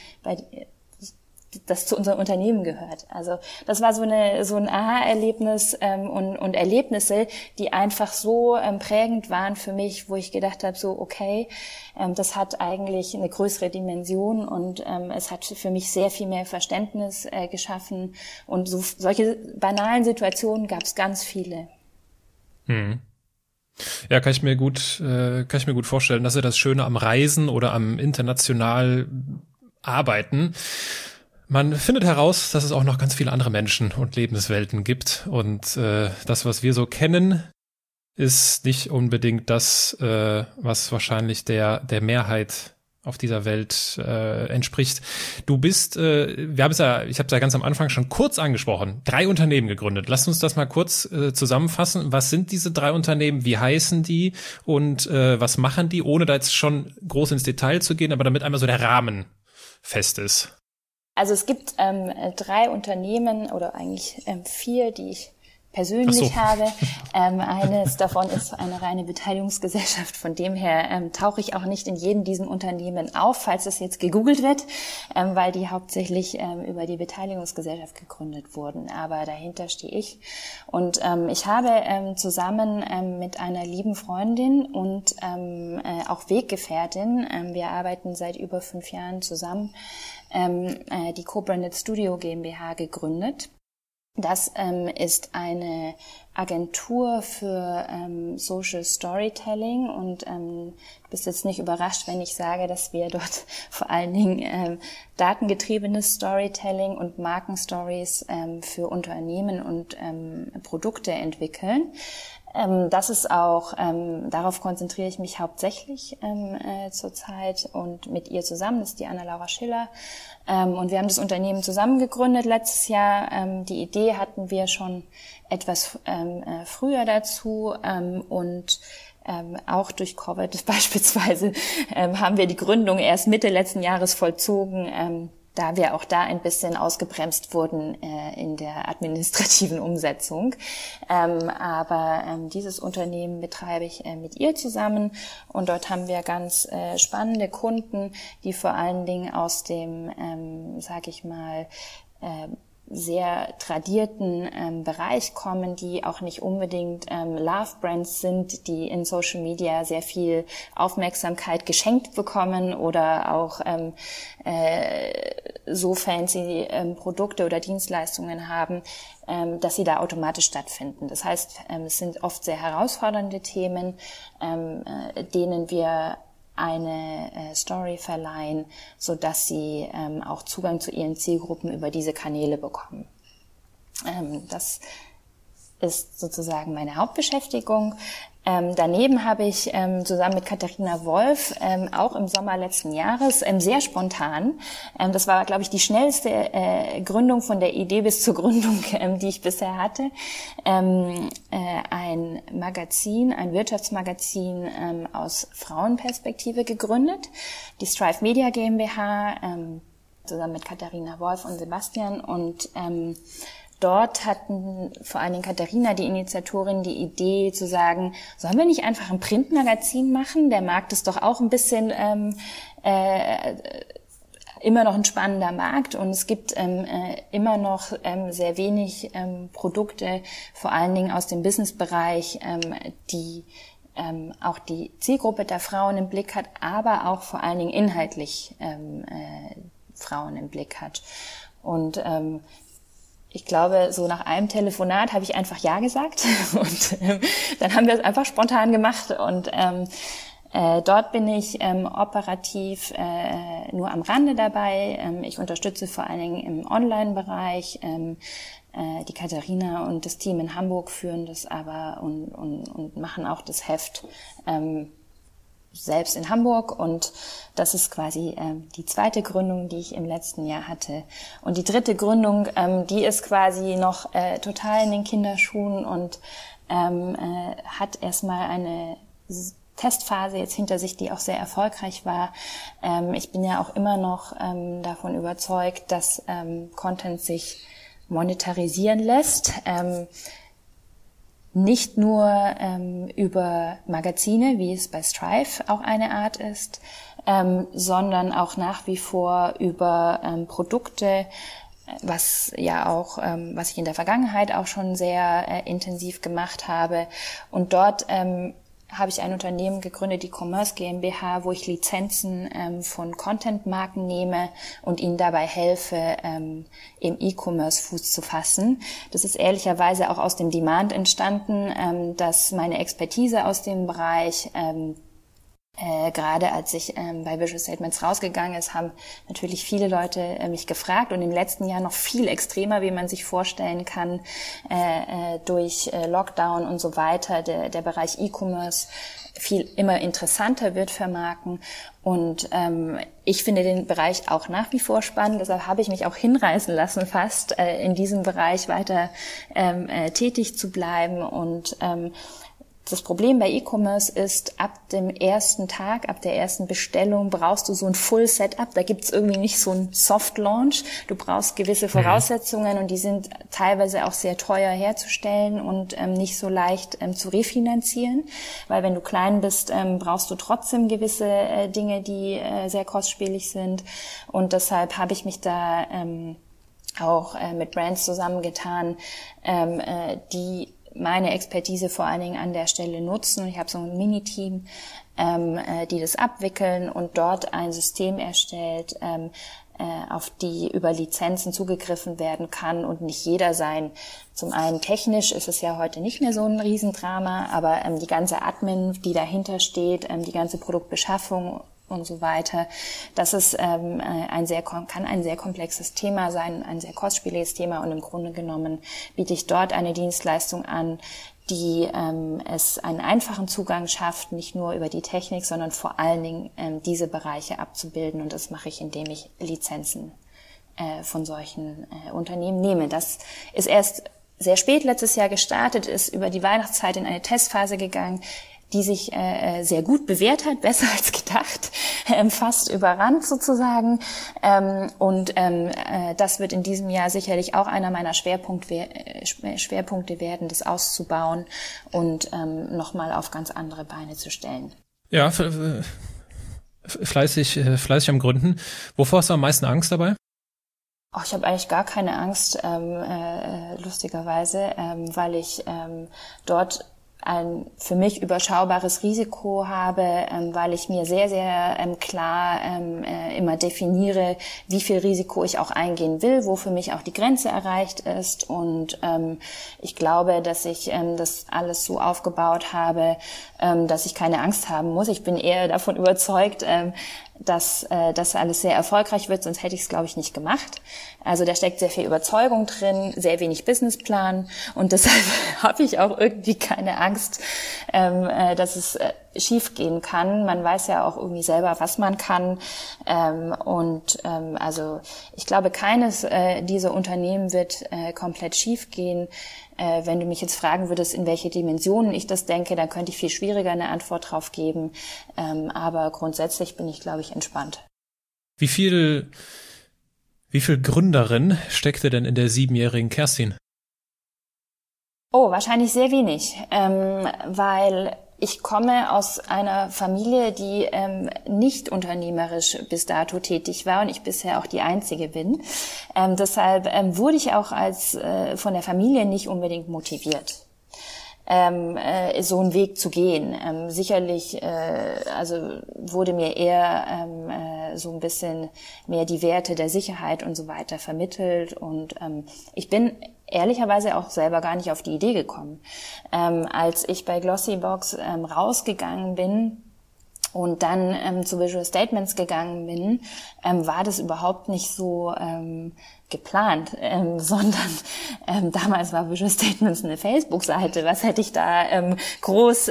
das zu unserem Unternehmen gehört. Also das war so ein Aha-Erlebnis und Erlebnisse, die einfach so prägend waren für mich, wo ich gedacht habe, so okay, das hat eigentlich eine größere Dimension und es hat für mich sehr viel mehr Verständnis geschaffen und solche banalen Situationen gab es ganz viele. Ja, kann ich mir gut vorstellen. Das ist ja das Schöne am Reisen oder am international Arbeiten. Man findet heraus, dass es auch noch ganz viele andere Menschen und Lebenswelten gibt und das, was wir so kennen, ist nicht unbedingt das, was wahrscheinlich der Mehrheit auf dieser Welt entspricht. Du bist, ich habe es ja ganz am Anfang schon kurz angesprochen, 3 Unternehmen gegründet. Lass uns das mal kurz zusammenfassen. Was sind diese 3 Unternehmen? Wie heißen die? Und was machen die? Ohne da jetzt schon groß ins Detail zu gehen, aber damit einmal so der Rahmen fest ist. Also es gibt 3 Unternehmen oder eigentlich 4, die ich persönlich habe. Eines davon ist eine reine Beteiligungsgesellschaft. Von dem her tauche ich auch nicht in jedem diesem Unternehmen auf, falls es jetzt gegoogelt wird, weil die hauptsächlich über die Beteiligungsgesellschaft gegründet wurden. Aber dahinter stehe ich. Und ich habe zusammen mit einer lieben Freundin und auch Weggefährtin, wir arbeiten seit über 5 Jahren zusammen, die Co-Branded Studio GmbH gegründet. Das ist eine Agentur für Social Storytelling und du bist jetzt nicht überrascht, wenn ich sage, dass wir dort vor allen Dingen datengetriebenes Storytelling und Markenstories für Unternehmen und Produkte entwickeln. Das ist auch, darauf konzentriere ich mich hauptsächlich zurzeit und mit ihr zusammen, das ist die Anna-Laura Schiller. Und wir haben das Unternehmen zusammen gegründet letztes Jahr. Die Idee hatten wir schon etwas früher dazu und auch durch Covid beispielsweise haben wir die Gründung erst Mitte letzten Jahres vollzogen, da wir auch da ein bisschen ausgebremst wurden in der administrativen Umsetzung. Aber dieses Unternehmen betreibe ich mit ihr zusammen und dort haben wir ganz spannende Kunden, die vor allen Dingen aus dem, sag ich mal, sehr tradierten Bereich kommen, die auch nicht unbedingt Love-Brands sind, die in Social Media sehr viel Aufmerksamkeit geschenkt bekommen oder auch so fancy Produkte oder Dienstleistungen haben, dass sie da automatisch stattfinden. Das heißt, es sind oft sehr herausfordernde Themen, denen wir eine Story verleihen, so dass sie auch Zugang zu ihren Zielgruppen über diese Kanäle bekommen. Das ist sozusagen meine Hauptbeschäftigung. Daneben habe ich zusammen mit Katharina Wolf auch im Sommer letzten Jahres sehr spontan, das war, glaube ich, die schnellste Gründung von der Idee bis zur Gründung, die ich bisher hatte, ein Magazin, ein Wirtschaftsmagazin aus Frauenperspektive gegründet, die Strive Media GmbH, zusammen mit Katharina Wolf und Sebastian und dort hatten vor allen Dingen Katharina, die Initiatorin, die Idee zu sagen, sollen wir nicht einfach ein Printmagazin machen? Der Markt ist doch auch ein bisschen immer noch ein spannender Markt und es gibt immer noch sehr wenig Produkte, vor allen Dingen aus dem Businessbereich, die auch die Zielgruppe der Frauen im Blick hat, aber auch vor allen Dingen inhaltlich Frauen im Blick hat. Und ich glaube, so nach einem Telefonat habe ich einfach Ja gesagt und dann haben wir es einfach spontan gemacht und dort bin ich operativ nur am Rande dabei. Ich unterstütze vor allen Dingen im Online-Bereich. Die Katharina und das Team in Hamburg führen das aber und machen auch das Heft selbst in Hamburg und das ist quasi die zweite Gründung, die ich im letzten Jahr hatte. Und die dritte Gründung, die ist quasi noch total in den Kinderschuhen und hat erstmal eine Testphase jetzt hinter sich, die auch sehr erfolgreich war. Ich bin ja auch immer noch davon überzeugt, dass Content sich monetarisieren lässt. Nicht nur über Magazine, wie es bei Strive auch eine Art ist, sondern auch nach wie vor über Produkte, was ja auch, was ich in der Vergangenheit auch schon sehr intensiv gemacht habe. Und dort habe ich ein Unternehmen gegründet, die Commerce GmbH, wo ich Lizenzen von Content-Marken nehme und ihnen dabei helfe, im E-Commerce Fuß zu fassen. Das ist ehrlicherweise auch aus dem Demand entstanden, dass meine Expertise aus dem Bereich gerade als ich bei Visual Statements rausgegangen ist, haben natürlich viele Leute mich gefragt und im letzten Jahr noch viel extremer, wie man sich vorstellen kann, durch Lockdown und so weiter, der Bereich E-Commerce viel immer interessanter wird für Marken und ich finde den Bereich auch nach wie vor spannend, deshalb habe ich mich auch hinreißen lassen, fast in diesem Bereich weiter tätig zu bleiben und das Problem bei E-Commerce ist, ab dem ersten Tag, ab der ersten Bestellung brauchst du so ein Full-Setup. Da gibt's irgendwie nicht so ein Soft-Launch. Du brauchst gewisse Voraussetzungen und die sind teilweise auch sehr teuer herzustellen und nicht so leicht zu refinanzieren. Weil wenn du klein bist, brauchst du trotzdem gewisse Dinge, die sehr kostspielig sind. Und deshalb habe ich mich da auch mit Brands zusammengetan, die meine Expertise vor allen Dingen an der Stelle nutzen. Ich habe so ein Mini-Team, die das abwickeln und dort ein System erstellt, auf die über Lizenzen zugegriffen werden kann und nicht jeder sein. Zum einen technisch ist es ja heute nicht mehr so ein Riesendrama, aber die ganze Admin, die dahinter steht, die ganze Produktbeschaffung und so weiter. Das ist kann ein sehr komplexes Thema sein, ein sehr kostspieliges Thema und im Grunde genommen biete ich dort eine Dienstleistung an, die es einen einfachen Zugang schafft, nicht nur über die Technik, sondern vor allen Dingen diese Bereiche abzubilden. Und das mache ich, indem ich Lizenzen von solchen Unternehmen nehme. Das ist erst sehr spät letztes Jahr gestartet, ist über die Weihnachtszeit in eine Testphase gegangen, die sich sehr gut bewährt hat, besser als gedacht, fast überrannt sozusagen. Und das wird in diesem Jahr sicherlich auch einer meiner Schwerpunkte werden, das auszubauen und nochmal auf ganz andere Beine zu stellen. Ja, fleißig am Gründen. Wovor hast du am meisten Angst dabei? Ich habe eigentlich gar keine Angst, lustigerweise, weil ich dort ein für mich überschaubares Risiko habe, weil ich mir sehr, sehr klar immer definiere, wie viel Risiko ich auch eingehen will, wo für mich auch die Grenze erreicht ist. Und ich glaube, dass ich das alles so aufgebaut habe, dass ich keine Angst haben muss. Ich bin eher davon überzeugt, dass das alles sehr erfolgreich wird, sonst hätte ich es, glaube ich, nicht gemacht. Also da steckt sehr viel Überzeugung drin, sehr wenig Businessplan und deshalb habe ich auch irgendwie keine Angst, dass es schief gehen kann. Man weiß ja auch irgendwie selber, was man kann also ich glaube, keines dieser Unternehmen wird komplett schief gehen. Wenn du mich jetzt fragen würdest, in welche Dimensionen ich das denke, dann könnte ich viel schwieriger eine Antwort drauf geben. Aber grundsätzlich bin ich, glaube ich, entspannt. Wie viel Gründerin steckte denn in der 7-jährigen Kerstin? Wahrscheinlich sehr wenig, weil ich komme aus einer Familie, die nicht unternehmerisch bis dato tätig war und ich bisher auch die Einzige bin. Deshalb wurde ich auch von der Familie nicht unbedingt motiviert, so einen Weg zu gehen. Sicherlich, wurde mir eher so ein bisschen mehr die Werte der Sicherheit und so weiter vermittelt und ich bin ehrlicherweise auch selber gar nicht auf die Idee gekommen. Als ich bei Glossybox rausgegangen bin und dann zu Visual Statements gegangen bin, war das überhaupt nicht so geplant, sondern damals war Visual Statements eine Facebook-Seite. Was hätte ich da groß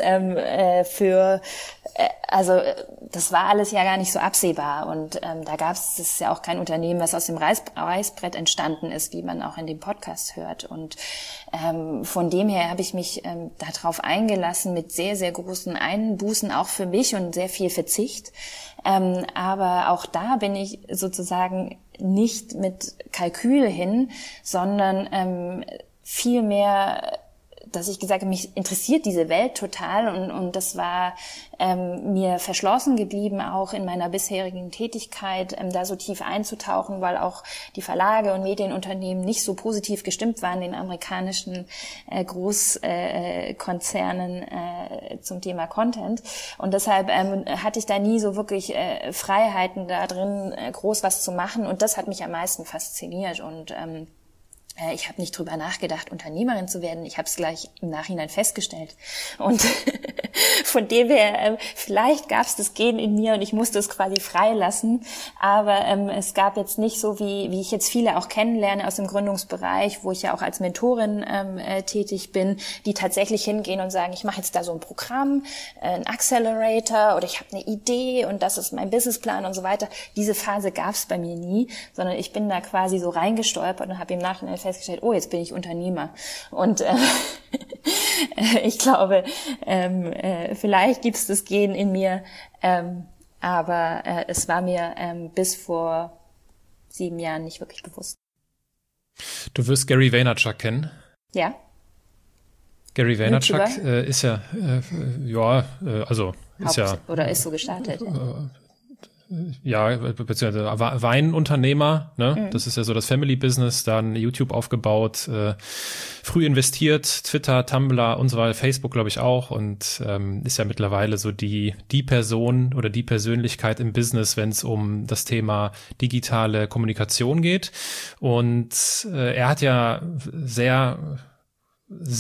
das war alles ja gar nicht so absehbar und das ist ja auch kein Unternehmen, was aus dem Reißbrett entstanden ist, wie man auch in dem Podcast hört und von dem her habe ich mich darauf eingelassen mit sehr, sehr großen Einbußen auch für mich und sehr viel Verzicht, aber auch da bin ich sozusagen nicht mit Kalkül hin, sondern viel mehr, dass ich gesagt habe, mich interessiert diese Welt total und das war mir verschlossen geblieben, auch in meiner bisherigen Tätigkeit, da so tief einzutauchen, weil auch die Verlage und Medienunternehmen nicht so positiv gestimmt waren, den amerikanischen Großkonzernen zum Thema Content. Und deshalb hatte ich da nie so wirklich Freiheiten da drin, groß was zu machen und das hat mich am meisten fasziniert und ich habe nicht drüber nachgedacht, Unternehmerin zu werden. Ich habe es gleich im Nachhinein festgestellt. Und von dem her, vielleicht gab es das Gen in mir und ich musste es quasi freilassen. Aber es gab jetzt nicht so, wie ich jetzt viele auch kennenlerne aus dem Gründungsbereich, wo ich ja auch als Mentorin tätig bin, die tatsächlich hingehen und sagen, ich mache jetzt da so ein Programm, ein Accelerator oder ich habe eine Idee und das ist mein Businessplan und so weiter. Diese Phase gab es bei mir nie, sondern ich bin da quasi so reingestolpert und habe im Nachhinein festgestellt, jetzt bin ich Unternehmer. Und ich glaube, vielleicht gibt es das Gen in mir, aber es war mir bis vor 7 Jahren nicht wirklich bewusst. Du wirst Gary Vaynerchuk kennen? Ja. Gary Vaynerchuk ist ja, ist ja... Oder ist so gestartet. Ja, beziehungsweise Weinunternehmer, ne? Mhm. Das ist ja so das Family-Business, dann YouTube aufgebaut, früh investiert, Twitter, Tumblr und so weiter, Facebook glaube ich auch und ist ja mittlerweile so die Person oder die Persönlichkeit im Business, wenn es um das Thema digitale Kommunikation geht. Und er hat ja sehr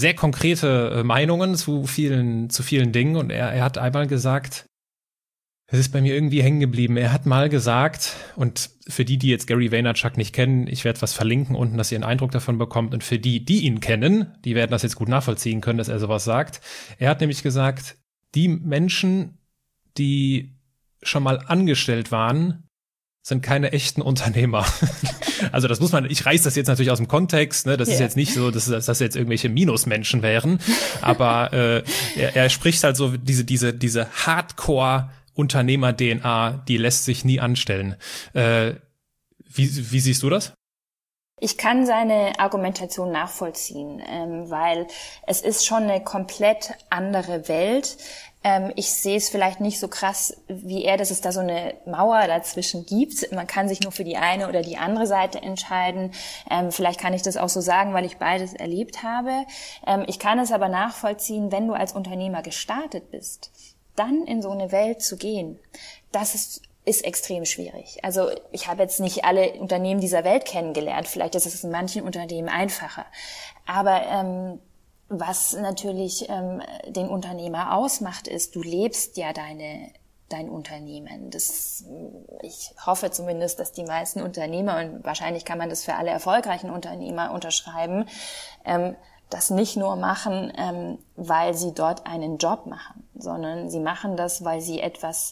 konkrete Meinungen zu vielen Dingen und er hat einmal gesagt, Es ist bei mir irgendwie hängen geblieben. Er hat mal gesagt, und für die jetzt Gary Vaynerchuk nicht kennen, ich werde was verlinken unten, dass ihr einen Eindruck davon bekommt. Und für die ihn kennen, die werden das jetzt gut nachvollziehen können, dass er sowas sagt. Er hat nämlich gesagt, die Menschen, die schon mal angestellt waren, sind keine echten Unternehmer. Also das muss man, ich reiß das jetzt natürlich aus dem Kontext, ne? Das ist jetzt nicht so, dass jetzt irgendwelche Minusmenschen wären, aber er spricht halt so diese Hardcore-Unternehmer-DNA, die lässt sich nie anstellen. Wie siehst du das? Ich kann seine Argumentation nachvollziehen, weil es ist schon eine komplett andere Welt. Ich sehe es vielleicht nicht so krass wie er, dass es da so eine Mauer dazwischen gibt. Man kann sich nur für die eine oder die andere Seite entscheiden. Vielleicht kann ich das auch so sagen, weil ich beides erlebt habe. Ich kann es aber nachvollziehen, wenn du als Unternehmer gestartet bist, dann in so eine Welt zu gehen. Das ist extrem schwierig. Also ich habe jetzt nicht alle Unternehmen dieser Welt kennengelernt. Vielleicht ist es in manchen Unternehmen einfacher. Aber was natürlich den Unternehmer ausmacht, ist, du lebst ja dein Unternehmen. Ich hoffe zumindest, dass die meisten Unternehmer, und wahrscheinlich kann man das für alle erfolgreichen Unternehmer unterschreiben, das nicht nur machen, weil sie dort einen Job machen, sondern sie machen das, weil sie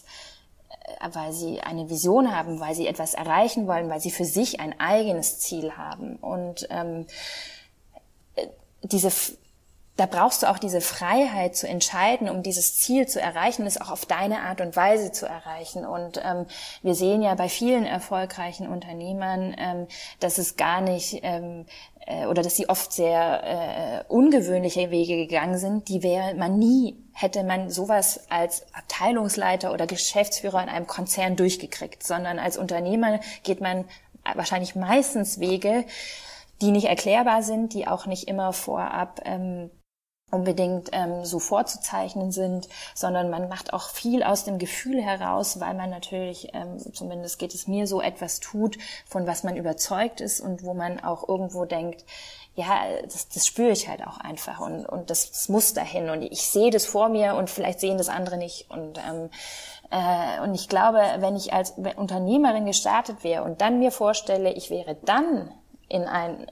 eine Vision haben, weil sie etwas erreichen wollen, weil sie für sich ein eigenes Ziel haben. Und da brauchst du auch diese Freiheit zu entscheiden, um dieses Ziel zu erreichen, es auch auf deine Art und Weise zu erreichen. Und wir sehen ja bei vielen erfolgreichen Unternehmern, dass es gar nicht oder dass sie oft sehr ungewöhnliche Wege gegangen sind, hätte man sowas als Abteilungsleiter oder Geschäftsführer in einem Konzern durchgekriegt, sondern als Unternehmer geht man wahrscheinlich meistens Wege, die nicht erklärbar sind, die auch nicht immer vorab unbedingt so vorzuzeichnen sind, sondern man macht auch viel aus dem Gefühl heraus, weil man natürlich, zumindest geht es mir so, etwas tut, von was man überzeugt ist und wo man auch irgendwo denkt, ja, das spüre ich halt auch einfach und das muss dahin und ich sehe das vor mir und vielleicht sehen das andere nicht und ich glaube, wenn ich als Unternehmerin gestartet wäre und dann mir vorstelle, ich wäre dann in ein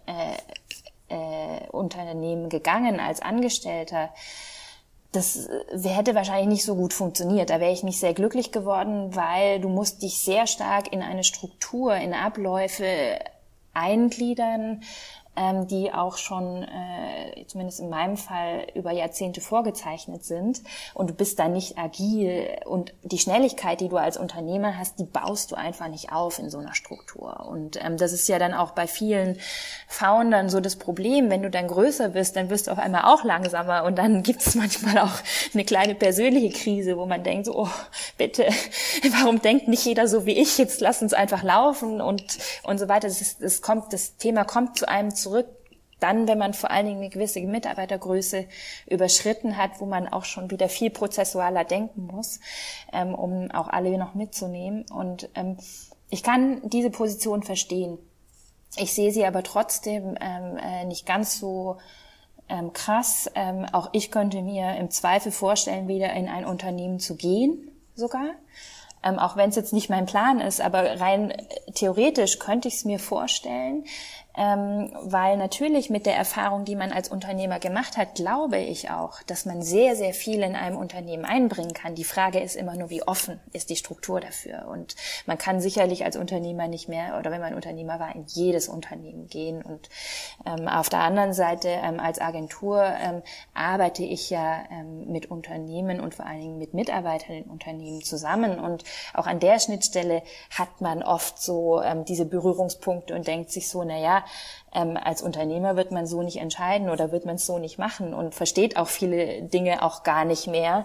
Unternehmen gegangen als Angestellter, das hätte wahrscheinlich nicht so gut funktioniert. Da wäre ich nicht sehr glücklich geworden, weil du musst dich sehr stark in eine Struktur, in Abläufe eingliedern, die auch schon, zumindest in meinem Fall, über Jahrzehnte vorgezeichnet sind. Und du bist da nicht agil. Und die Schnelligkeit, die du als Unternehmer hast, die baust du einfach nicht auf in so einer Struktur. Und das ist ja dann auch bei vielen Foundern so das Problem. Wenn du dann größer bist, dann wirst du auf einmal auch langsamer. Und dann gibt es manchmal auch eine kleine persönliche Krise, wo man denkt, so, oh, bitte, warum denkt nicht jeder so wie ich? Jetzt lass uns einfach laufen und so weiter. Das Thema kommt zu einem zurück, dann, wenn man vor allen Dingen eine gewisse Mitarbeitergröße überschritten hat, wo man auch schon wieder viel prozessualer denken muss, um auch alle noch mitzunehmen. Und ich kann diese Position verstehen. Ich sehe sie aber trotzdem nicht ganz so krass. Auch ich könnte mir im Zweifel vorstellen, wieder in ein Unternehmen zu gehen, sogar. Auch wenn es jetzt nicht mein Plan ist, aber rein theoretisch könnte ich es mir vorstellen, weil natürlich mit der Erfahrung, die man als Unternehmer gemacht hat, glaube ich auch, dass man sehr, sehr viel in einem Unternehmen einbringen kann. Die Frage ist immer nur, wie offen ist die Struktur dafür. Und man kann sicherlich als Unternehmer nicht mehr, oder wenn man Unternehmer war, in jedes Unternehmen gehen. Und auf der anderen Seite als Agentur arbeite ich ja mit Unternehmen und vor allen Dingen mit Mitarbeitern in Unternehmen zusammen. Und auch an der Schnittstelle hat man oft so diese Berührungspunkte und denkt sich so, naja, als Unternehmer wird man so nicht entscheiden oder wird man es so nicht machen und versteht auch viele Dinge auch gar nicht mehr,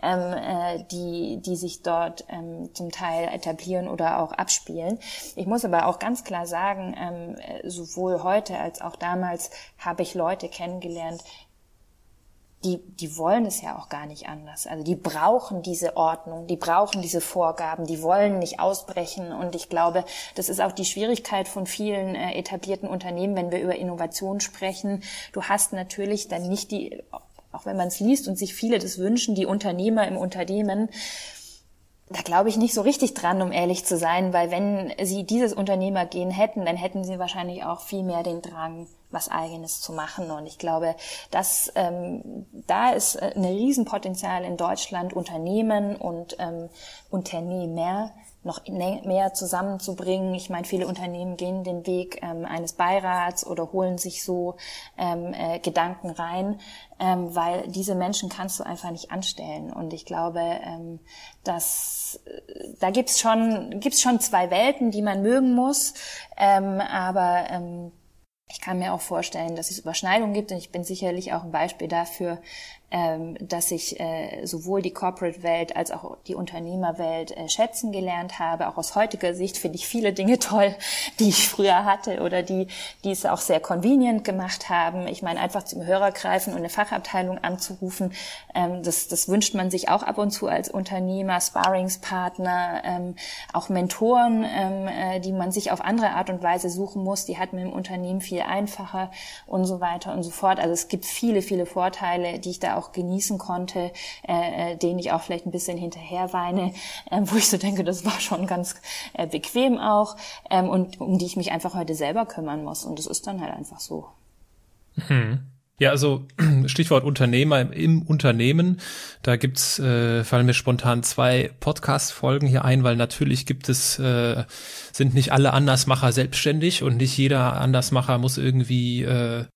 die sich dort zum Teil etablieren oder auch abspielen. Ich muss aber auch ganz klar sagen, sowohl heute als auch damals habe ich Leute kennengelernt, die wollen es ja auch gar nicht anders. Also die brauchen diese Ordnung, die brauchen diese Vorgaben, die wollen nicht ausbrechen. Und ich glaube, das ist auch die Schwierigkeit von vielen etablierten Unternehmen, wenn wir über Innovation sprechen. Du hast natürlich dann nicht auch wenn man es liest und sich viele das wünschen, die Unternehmer im Unternehmen, Da glaube ich nicht so richtig dran, um ehrlich zu sein, weil wenn sie dieses Unternehmergehen hätten, dann hätten sie wahrscheinlich auch viel mehr den Drang, was Eigenes zu machen. Und ich glaube, dass da ist ein Riesenpotenzial in Deutschland, Unternehmen und Unternehmer noch mehr zusammenzubringen. Ich meine, viele Unternehmen gehen den Weg eines Beirats oder holen sich so Gedanken rein, weil diese Menschen kannst du einfach nicht anstellen. Und ich glaube, dass da gibt's schon zwei Welten, die man mögen muss, aber ich kann mir auch vorstellen, dass es Überschneidungen gibt, und ich bin sicherlich auch ein Beispiel dafür, dass ich sowohl die Corporate-Welt als auch die Unternehmerwelt schätzen gelernt habe. Auch aus heutiger Sicht finde ich viele Dinge toll, die ich früher hatte oder die es auch sehr convenient gemacht haben. Ich meine, einfach zum Hörer greifen und eine Fachabteilung anzurufen, das wünscht man sich auch ab und zu als Unternehmer, Sparringspartner, auch Mentoren, die man sich auf andere Art und Weise suchen muss. Die hat man im Unternehmen viel einfacher und so weiter und so fort. Also es gibt viele, viele Vorteile, die ich da auch genießen konnte, denen ich auch vielleicht ein bisschen hinterher weine, wo ich so denke, das war schon ganz bequem auch, und um die ich mich einfach heute selber kümmern muss. Und das ist dann halt einfach so. Ja, also Stichwort Unternehmer im Unternehmen, da gibt's, fallen mir spontan 2 Podcast-Folgen hier ein, weil natürlich sind nicht alle Andersmacher selbstständig und nicht jeder Andersmacher muss irgendwie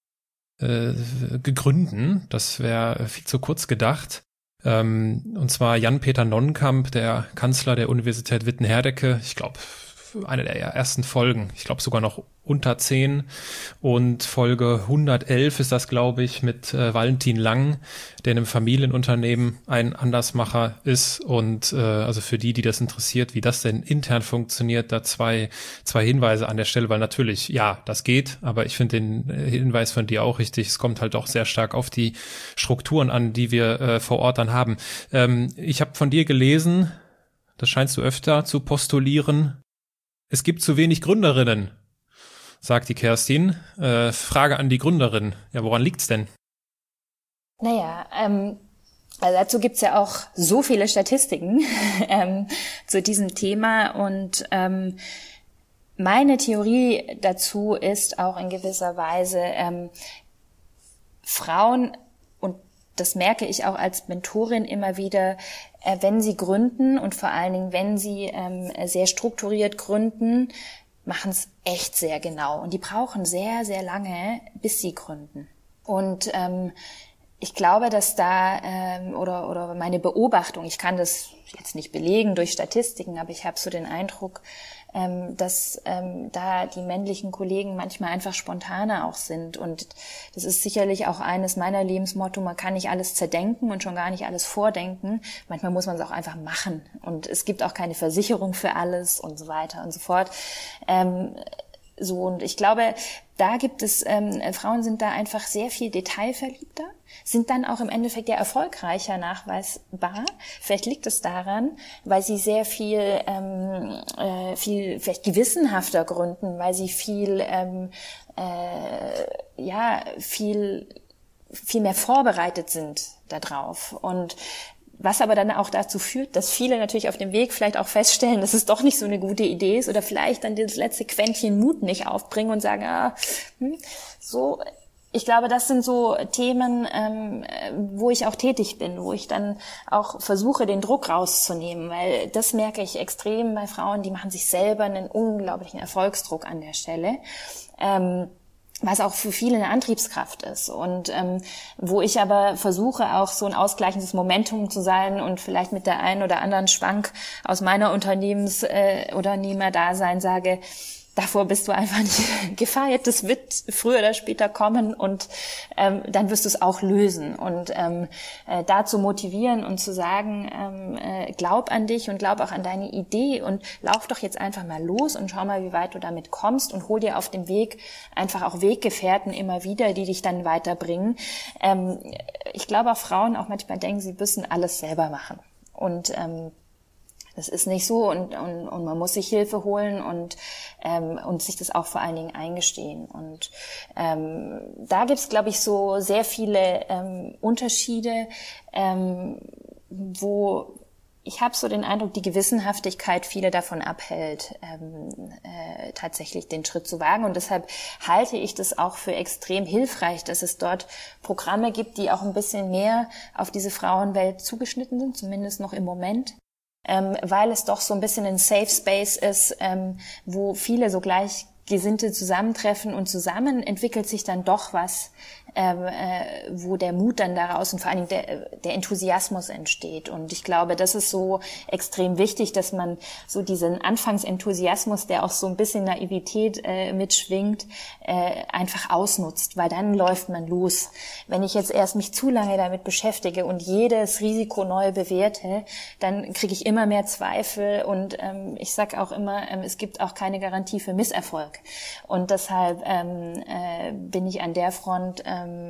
gegründen. Das wäre viel zu kurz gedacht. Und zwar Jan-Peter Nonnenkamp, der Kanzler der Universität Witten-Herdecke, ich glaube, eine der ersten Folgen, ich glaube sogar noch unter 10, und Folge 111 ist das, glaube ich, mit Valentin Lang, der in einem Familienunternehmen ein Andersmacher ist, und also für die das interessiert, wie das denn intern funktioniert, da zwei Hinweise an der Stelle, weil natürlich, ja, das geht, aber ich finde den Hinweis von dir auch richtig, es kommt halt auch sehr stark auf die Strukturen an, die wir vor Ort dann haben. Ich habe von dir gelesen, das scheinst du öfter zu postulieren, es gibt zu wenig Gründerinnen, sagt die Kerstin. Frage an die Gründerin. Ja, woran liegt's denn? Naja, also dazu gibt's ja auch so viele Statistiken zu diesem Thema, und meine Theorie dazu ist auch in gewisser Weise, Frauen, und das merke ich auch als Mentorin immer wieder, wenn sie gründen und vor allen Dingen, wenn sie sehr strukturiert gründen, machen es echt sehr genau. Und die brauchen sehr, sehr lange, bis sie gründen. Und ich glaube, dass da, oder meine Beobachtung, ich kann das jetzt nicht belegen durch Statistiken, aber ich habe so den Eindruck, dass da die männlichen Kollegen manchmal einfach spontaner auch sind. Und das ist sicherlich auch eines meiner Lebensmotto, man kann nicht alles zerdenken und schon gar nicht alles vordenken. Manchmal muss man es auch einfach machen. Und es gibt auch keine Versicherung für alles und so weiter und so fort. Und ich glaube, da gibt es, Frauen sind da einfach sehr viel detailverliebter, sind dann auch im Endeffekt ja erfolgreicher nachweisbar. Vielleicht liegt es daran, weil sie sehr viel vielleicht gewissenhafter gründen, weil sie viel mehr vorbereitet sind darauf. Und was aber dann auch dazu führt, dass viele natürlich auf dem Weg vielleicht auch feststellen, dass es doch nicht so eine gute Idee ist, oder vielleicht dann das letzte Quäntchen Mut nicht aufbringen und sagen, so. Ich glaube, das sind so Themen, wo ich auch tätig bin, wo ich dann auch versuche, den Druck rauszunehmen, weil das merke ich extrem bei Frauen, die machen sich selber einen unglaublichen Erfolgsdruck an der Stelle. Was auch für viele eine Antriebskraft ist, und wo ich aber versuche, auch so ein ausgleichendes Momentum zu sein und vielleicht mit der einen oder anderen Schwank aus meiner Unternehmerdasein sage, davor bist du einfach nicht gefeit, das wird früher oder später kommen, und dann wirst du es auch lösen. Und dazu motivieren und zu sagen, glaub an dich und glaub auch an deine Idee und lauf doch jetzt einfach mal los und schau mal, wie weit du damit kommst, und hol dir auf dem Weg einfach auch Weggefährten immer wieder, die dich dann weiterbringen. Ich glaube, auch Frauen auch manchmal denken, sie müssen alles selber machen. Und das ist nicht so, und man muss sich Hilfe holen und sich das auch vor allen Dingen eingestehen. Und da gibt's, glaube ich, so sehr viele Unterschiede, wo ich habe so den Eindruck, die Gewissenhaftigkeit viele davon abhält, tatsächlich den Schritt zu wagen. Und deshalb halte ich das auch für extrem hilfreich, dass es dort Programme gibt, die auch ein bisschen mehr auf diese Frauenwelt zugeschnitten sind, zumindest noch im Moment. Weil es doch so ein bisschen ein Safe Space ist, wo viele so Gleichgesinnte zusammentreffen und zusammen entwickelt sich dann doch was, wo der Mut dann daraus und vor allen Dingen der Enthusiasmus entsteht. Und ich glaube, das ist so extrem wichtig, dass man so diesen Anfangsenthusiasmus, der auch so ein bisschen Naivität mitschwingt, einfach ausnutzt, weil dann läuft man los. Wenn ich jetzt erst mich zu lange damit beschäftige und jedes Risiko neu bewerte, dann kriege ich immer mehr Zweifel und ich sage auch immer, es gibt auch keine Garantie für Misserfolg. Und deshalb bin ich an der Front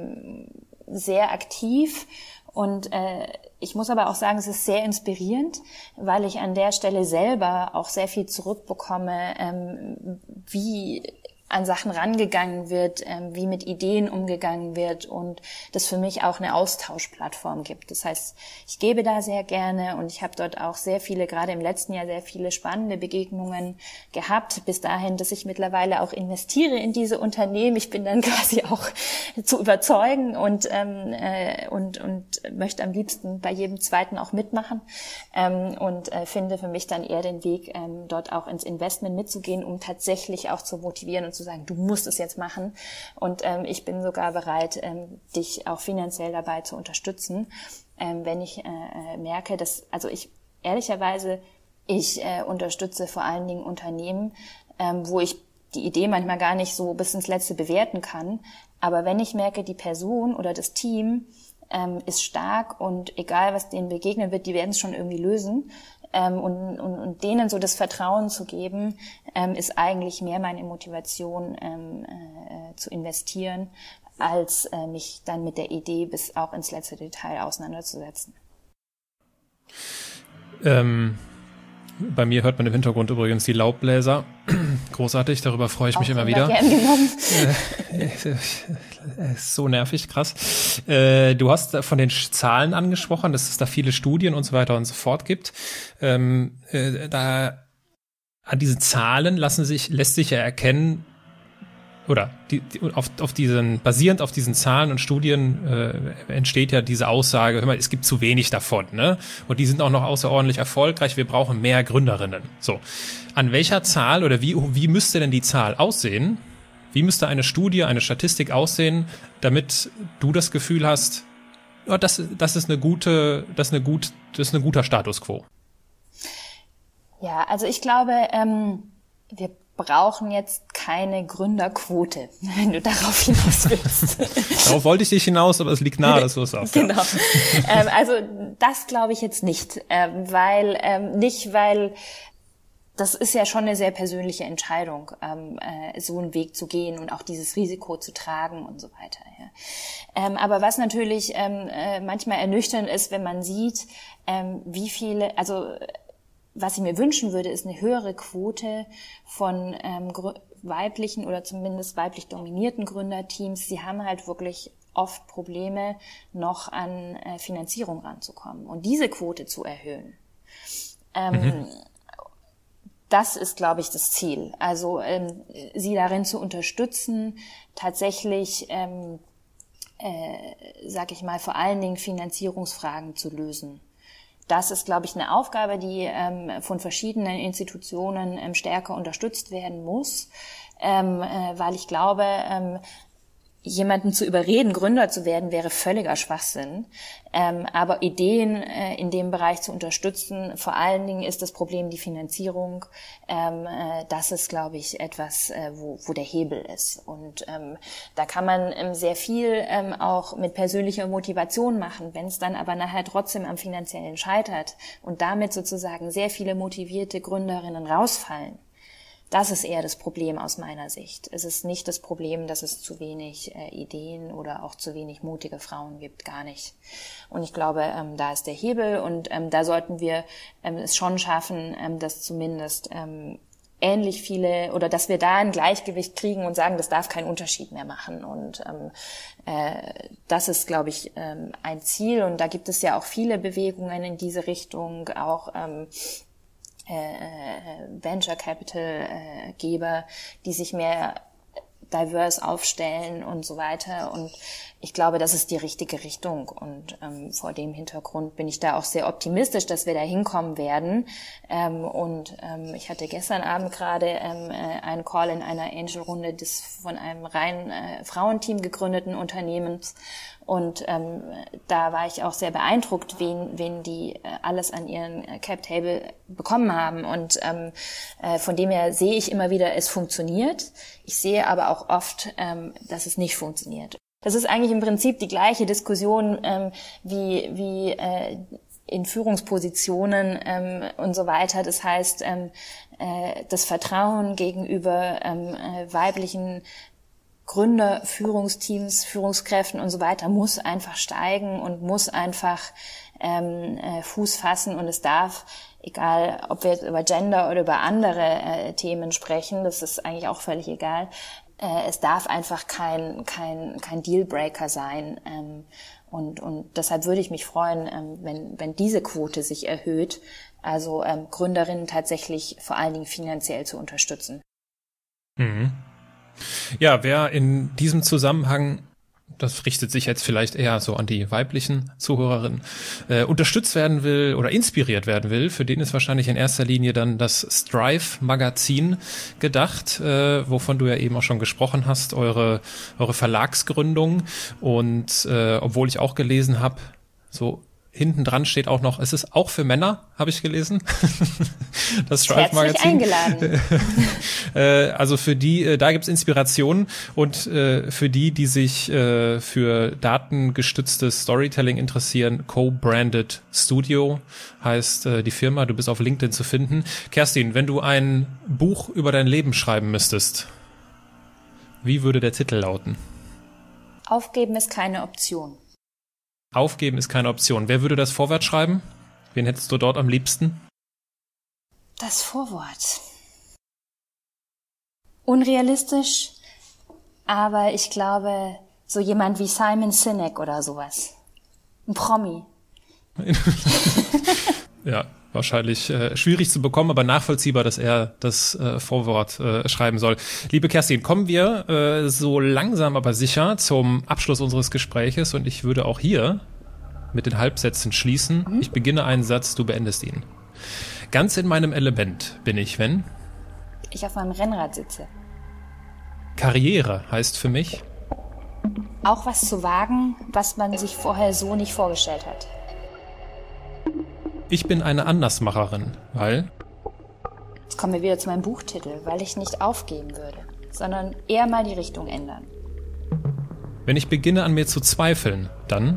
sehr aktiv und ich muss aber auch sagen, es ist sehr inspirierend, weil ich an der Stelle selber auch sehr viel zurückbekomme, wie an Sachen rangegangen wird, wie mit Ideen umgegangen wird und das für mich auch eine Austauschplattform gibt. Das heißt, ich gebe da sehr gerne und ich habe dort auch sehr viele, gerade im letzten Jahr, sehr viele spannende Begegnungen gehabt, bis dahin, dass ich mittlerweile auch investiere in diese Unternehmen. Ich bin dann quasi auch zu überzeugen und möchte am liebsten bei jedem zweiten auch mitmachen und finde für mich dann eher den Weg, dort auch ins Investment mitzugehen, um tatsächlich auch zu motivieren und zu sagen, du musst es jetzt machen und ich bin sogar bereit, dich auch finanziell dabei zu unterstützen, wenn ich merke, dass, also ich ehrlicherweise, ich unterstütze vor allen Dingen Unternehmen, wo ich die Idee manchmal gar nicht so bis ins Letzte bewerten kann, aber wenn ich merke, die Person oder das Team ist stark und egal, was denen begegnen wird, die werden es schon irgendwie lösen. Und denen so das Vertrauen zu geben, ist eigentlich mehr meine Motivation zu investieren, als mich dann mit der Idee bis auch ins letzte Detail auseinanderzusetzen. Bei mir hört man im Hintergrund übrigens die Laubbläser. Großartig, darüber freue ich mich immer wieder. Gern genommen. Ist so nervig, krass. Du hast von den Zahlen angesprochen, dass es da viele Studien und so weiter und so fort gibt. Da an diesen Zahlen lässt sich ja erkennen, oder basierend auf diesen Zahlen und Studien entsteht ja diese Aussage, hör mal, es gibt zu wenig davon, ne? Und die sind auch noch außerordentlich erfolgreich, wir brauchen mehr Gründerinnen. So, an welcher Zahl oder wie müsste denn die Zahl aussehen? Wie müsste eine Studie, eine Statistik aussehen, damit du das Gefühl hast, oh, das ist ein guter Status quo? Ja, also ich glaube, wir brauchen jetzt keine Gründerquote, wenn du darauf hinaus willst. Darauf wollte ich dich hinaus, aber es liegt nahe, dass du es sagst. Genau. Also das glaube ich jetzt nicht, weil das ist ja schon eine sehr persönliche Entscheidung, so einen Weg zu gehen und auch dieses Risiko zu tragen und so weiter. Ja. Aber was natürlich manchmal ernüchternd ist, wenn man sieht, wie viele, also was ich mir wünschen würde, ist eine höhere Quote von weiblichen oder zumindest weiblich dominierten Gründerteams. Sie haben halt wirklich oft Probleme, noch an Finanzierung ranzukommen und diese Quote zu erhöhen. Das ist, glaube ich, das Ziel. Also sie darin zu unterstützen, tatsächlich, sag ich mal, vor allen Dingen Finanzierungsfragen zu lösen. Das ist, glaube ich, eine Aufgabe, die von verschiedenen Institutionen stärker unterstützt werden muss, weil ich glaube, jemanden zu überreden, Gründer zu werden, wäre völliger Schwachsinn. Aber Ideen in dem Bereich zu unterstützen, vor allen Dingen ist das Problem die Finanzierung. Das ist, glaube ich, etwas, wo der Hebel ist. Und da kann man sehr viel auch mit persönlicher Motivation machen. Wenn es dann aber nachher trotzdem am Finanziellen scheitert und damit sozusagen sehr viele motivierte Gründerinnen rausfallen, das ist eher das Problem aus meiner Sicht. Es ist nicht das Problem, dass es zu wenig Ideen oder auch zu wenig mutige Frauen gibt, gar nicht. Und ich glaube, da ist der Hebel und da sollten wir es schon schaffen, dass zumindest ähnlich viele oder dass wir da ein Gleichgewicht kriegen und sagen, das darf keinen Unterschied mehr machen. Und das ist, glaube ich, ein Ziel. Und da gibt es ja auch viele Bewegungen in diese Richtung, auch Venture Capital Geber, die sich mehr diverse aufstellen und so weiter. Und ich glaube, das ist die richtige Richtung. Und vor dem Hintergrund bin ich da auch sehr optimistisch, dass wir da hinkommen werden. Ich hatte gestern Abend gerade einen Call in einer Angel-Runde des von einem rein Frauenteam gegründeten Unternehmens. Und da war ich auch sehr beeindruckt, wen die alles an ihren Cap-Table bekommen haben. Und von dem her sehe ich immer wieder, es funktioniert. Ich sehe aber auch oft, dass es nicht funktioniert. Das ist eigentlich im Prinzip die gleiche Diskussion wie in Führungspositionen und so weiter. Das heißt, das Vertrauen gegenüber weiblichen Gründer, Führungsteams, Führungskräften und so weiter muss einfach steigen und muss einfach Fuß fassen. Und es darf, egal ob wir jetzt über Gender oder über andere Themen sprechen, das ist eigentlich auch völlig egal, es darf einfach kein Dealbreaker sein. Und deshalb würde ich mich freuen, wenn diese Quote sich erhöht, also Gründerinnen tatsächlich vor allen Dingen finanziell zu unterstützen. Mhm. Ja, wer in diesem Zusammenhang, das richtet sich jetzt vielleicht eher so an die weiblichen Zuhörerinnen, unterstützt werden will oder inspiriert werden will, für den ist wahrscheinlich in erster Linie dann das Strive-Magazin gedacht, wovon du ja eben auch schon gesprochen hast, eure Verlagsgründung. Und obwohl ich auch gelesen habe, so hinten dran steht auch noch, es ist auch für Männer, habe ich gelesen. Das Strive-Magazin. Herzlich eingeladen. Also für die, da gibt's Inspiration und für die sich für datengestütztes Storytelling interessieren, Co-Branded Studio heißt die Firma. Du bist auf LinkedIn zu finden. Kerstin, wenn du ein Buch über dein Leben schreiben müsstest, wie würde der Titel lauten? Aufgeben ist keine Option. Aufgeben ist keine Option. Wer würde das Vorwort schreiben? Wen hättest du dort am liebsten? Das Vorwort. Unrealistisch, aber ich glaube, so jemand wie Simon Sinek oder sowas. Ein Promi. Ja, wahrscheinlich schwierig zu bekommen, aber nachvollziehbar, dass er das Vorwort schreiben soll. Liebe Kerstin, kommen wir so langsam aber sicher zum Abschluss unseres Gespräches und ich würde auch hier mit den Halbsätzen schließen. Ich beginne einen Satz, du beendest ihn. Ganz in meinem Element bin ich, wenn ich auf meinem Rennrad sitze. Karriere heißt für mich auch was zu wagen, was man sich vorher so nicht vorgestellt hat. Ich bin eine Andersmacherin, weil Jetzt kommen wir wieder zu meinem Buchtitel, weil ich nicht aufgeben würde, sondern eher mal die Richtung ändern. Wenn ich beginne an mir zu zweifeln, dann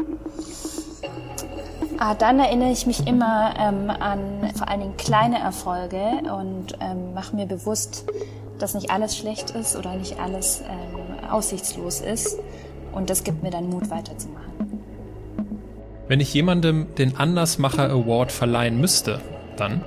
dann erinnere ich mich immer an vor allen Dingen kleine Erfolge und mache mir bewusst, dass nicht alles schlecht ist oder nicht alles aussichtslos ist. Und das gibt mir dann Mut, weiterzumachen. Wenn ich jemandem den Andersmacher Award verleihen müsste, dann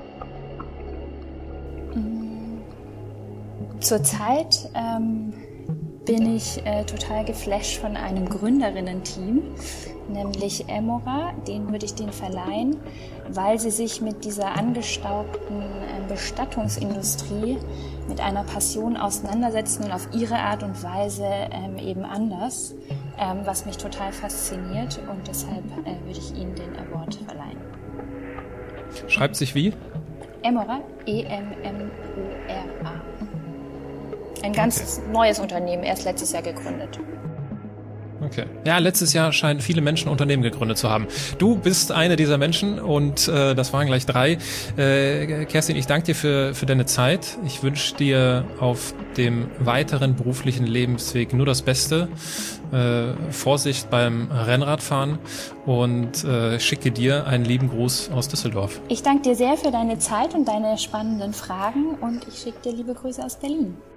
Zurzeit bin ich total geflasht von einem Gründerinnen-Team, nämlich Emora. Den würde ich den verleihen, weil sie sich mit dieser angestaubten Bestattungsindustrie mit einer Passion auseinandersetzen und auf ihre Art und Weise eben anders, was mich total fasziniert und deshalb würde ich ihnen den Award verleihen. Schreibt sich wie? Emora, E-M-M-O-R-A. Ein ganz neues Unternehmen, erst letztes Jahr gegründet. Okay. Ja, letztes Jahr scheinen viele Menschen Unternehmen gegründet zu haben. Du bist eine dieser Menschen und das waren gleich 3. Kerstin, ich danke dir für deine Zeit. Ich wünsche dir auf dem weiteren beruflichen Lebensweg nur das Beste. Vorsicht beim Rennradfahren und schicke dir einen lieben Gruß aus Düsseldorf. Ich danke dir sehr für deine Zeit und deine spannenden Fragen und ich schicke dir liebe Grüße aus Berlin.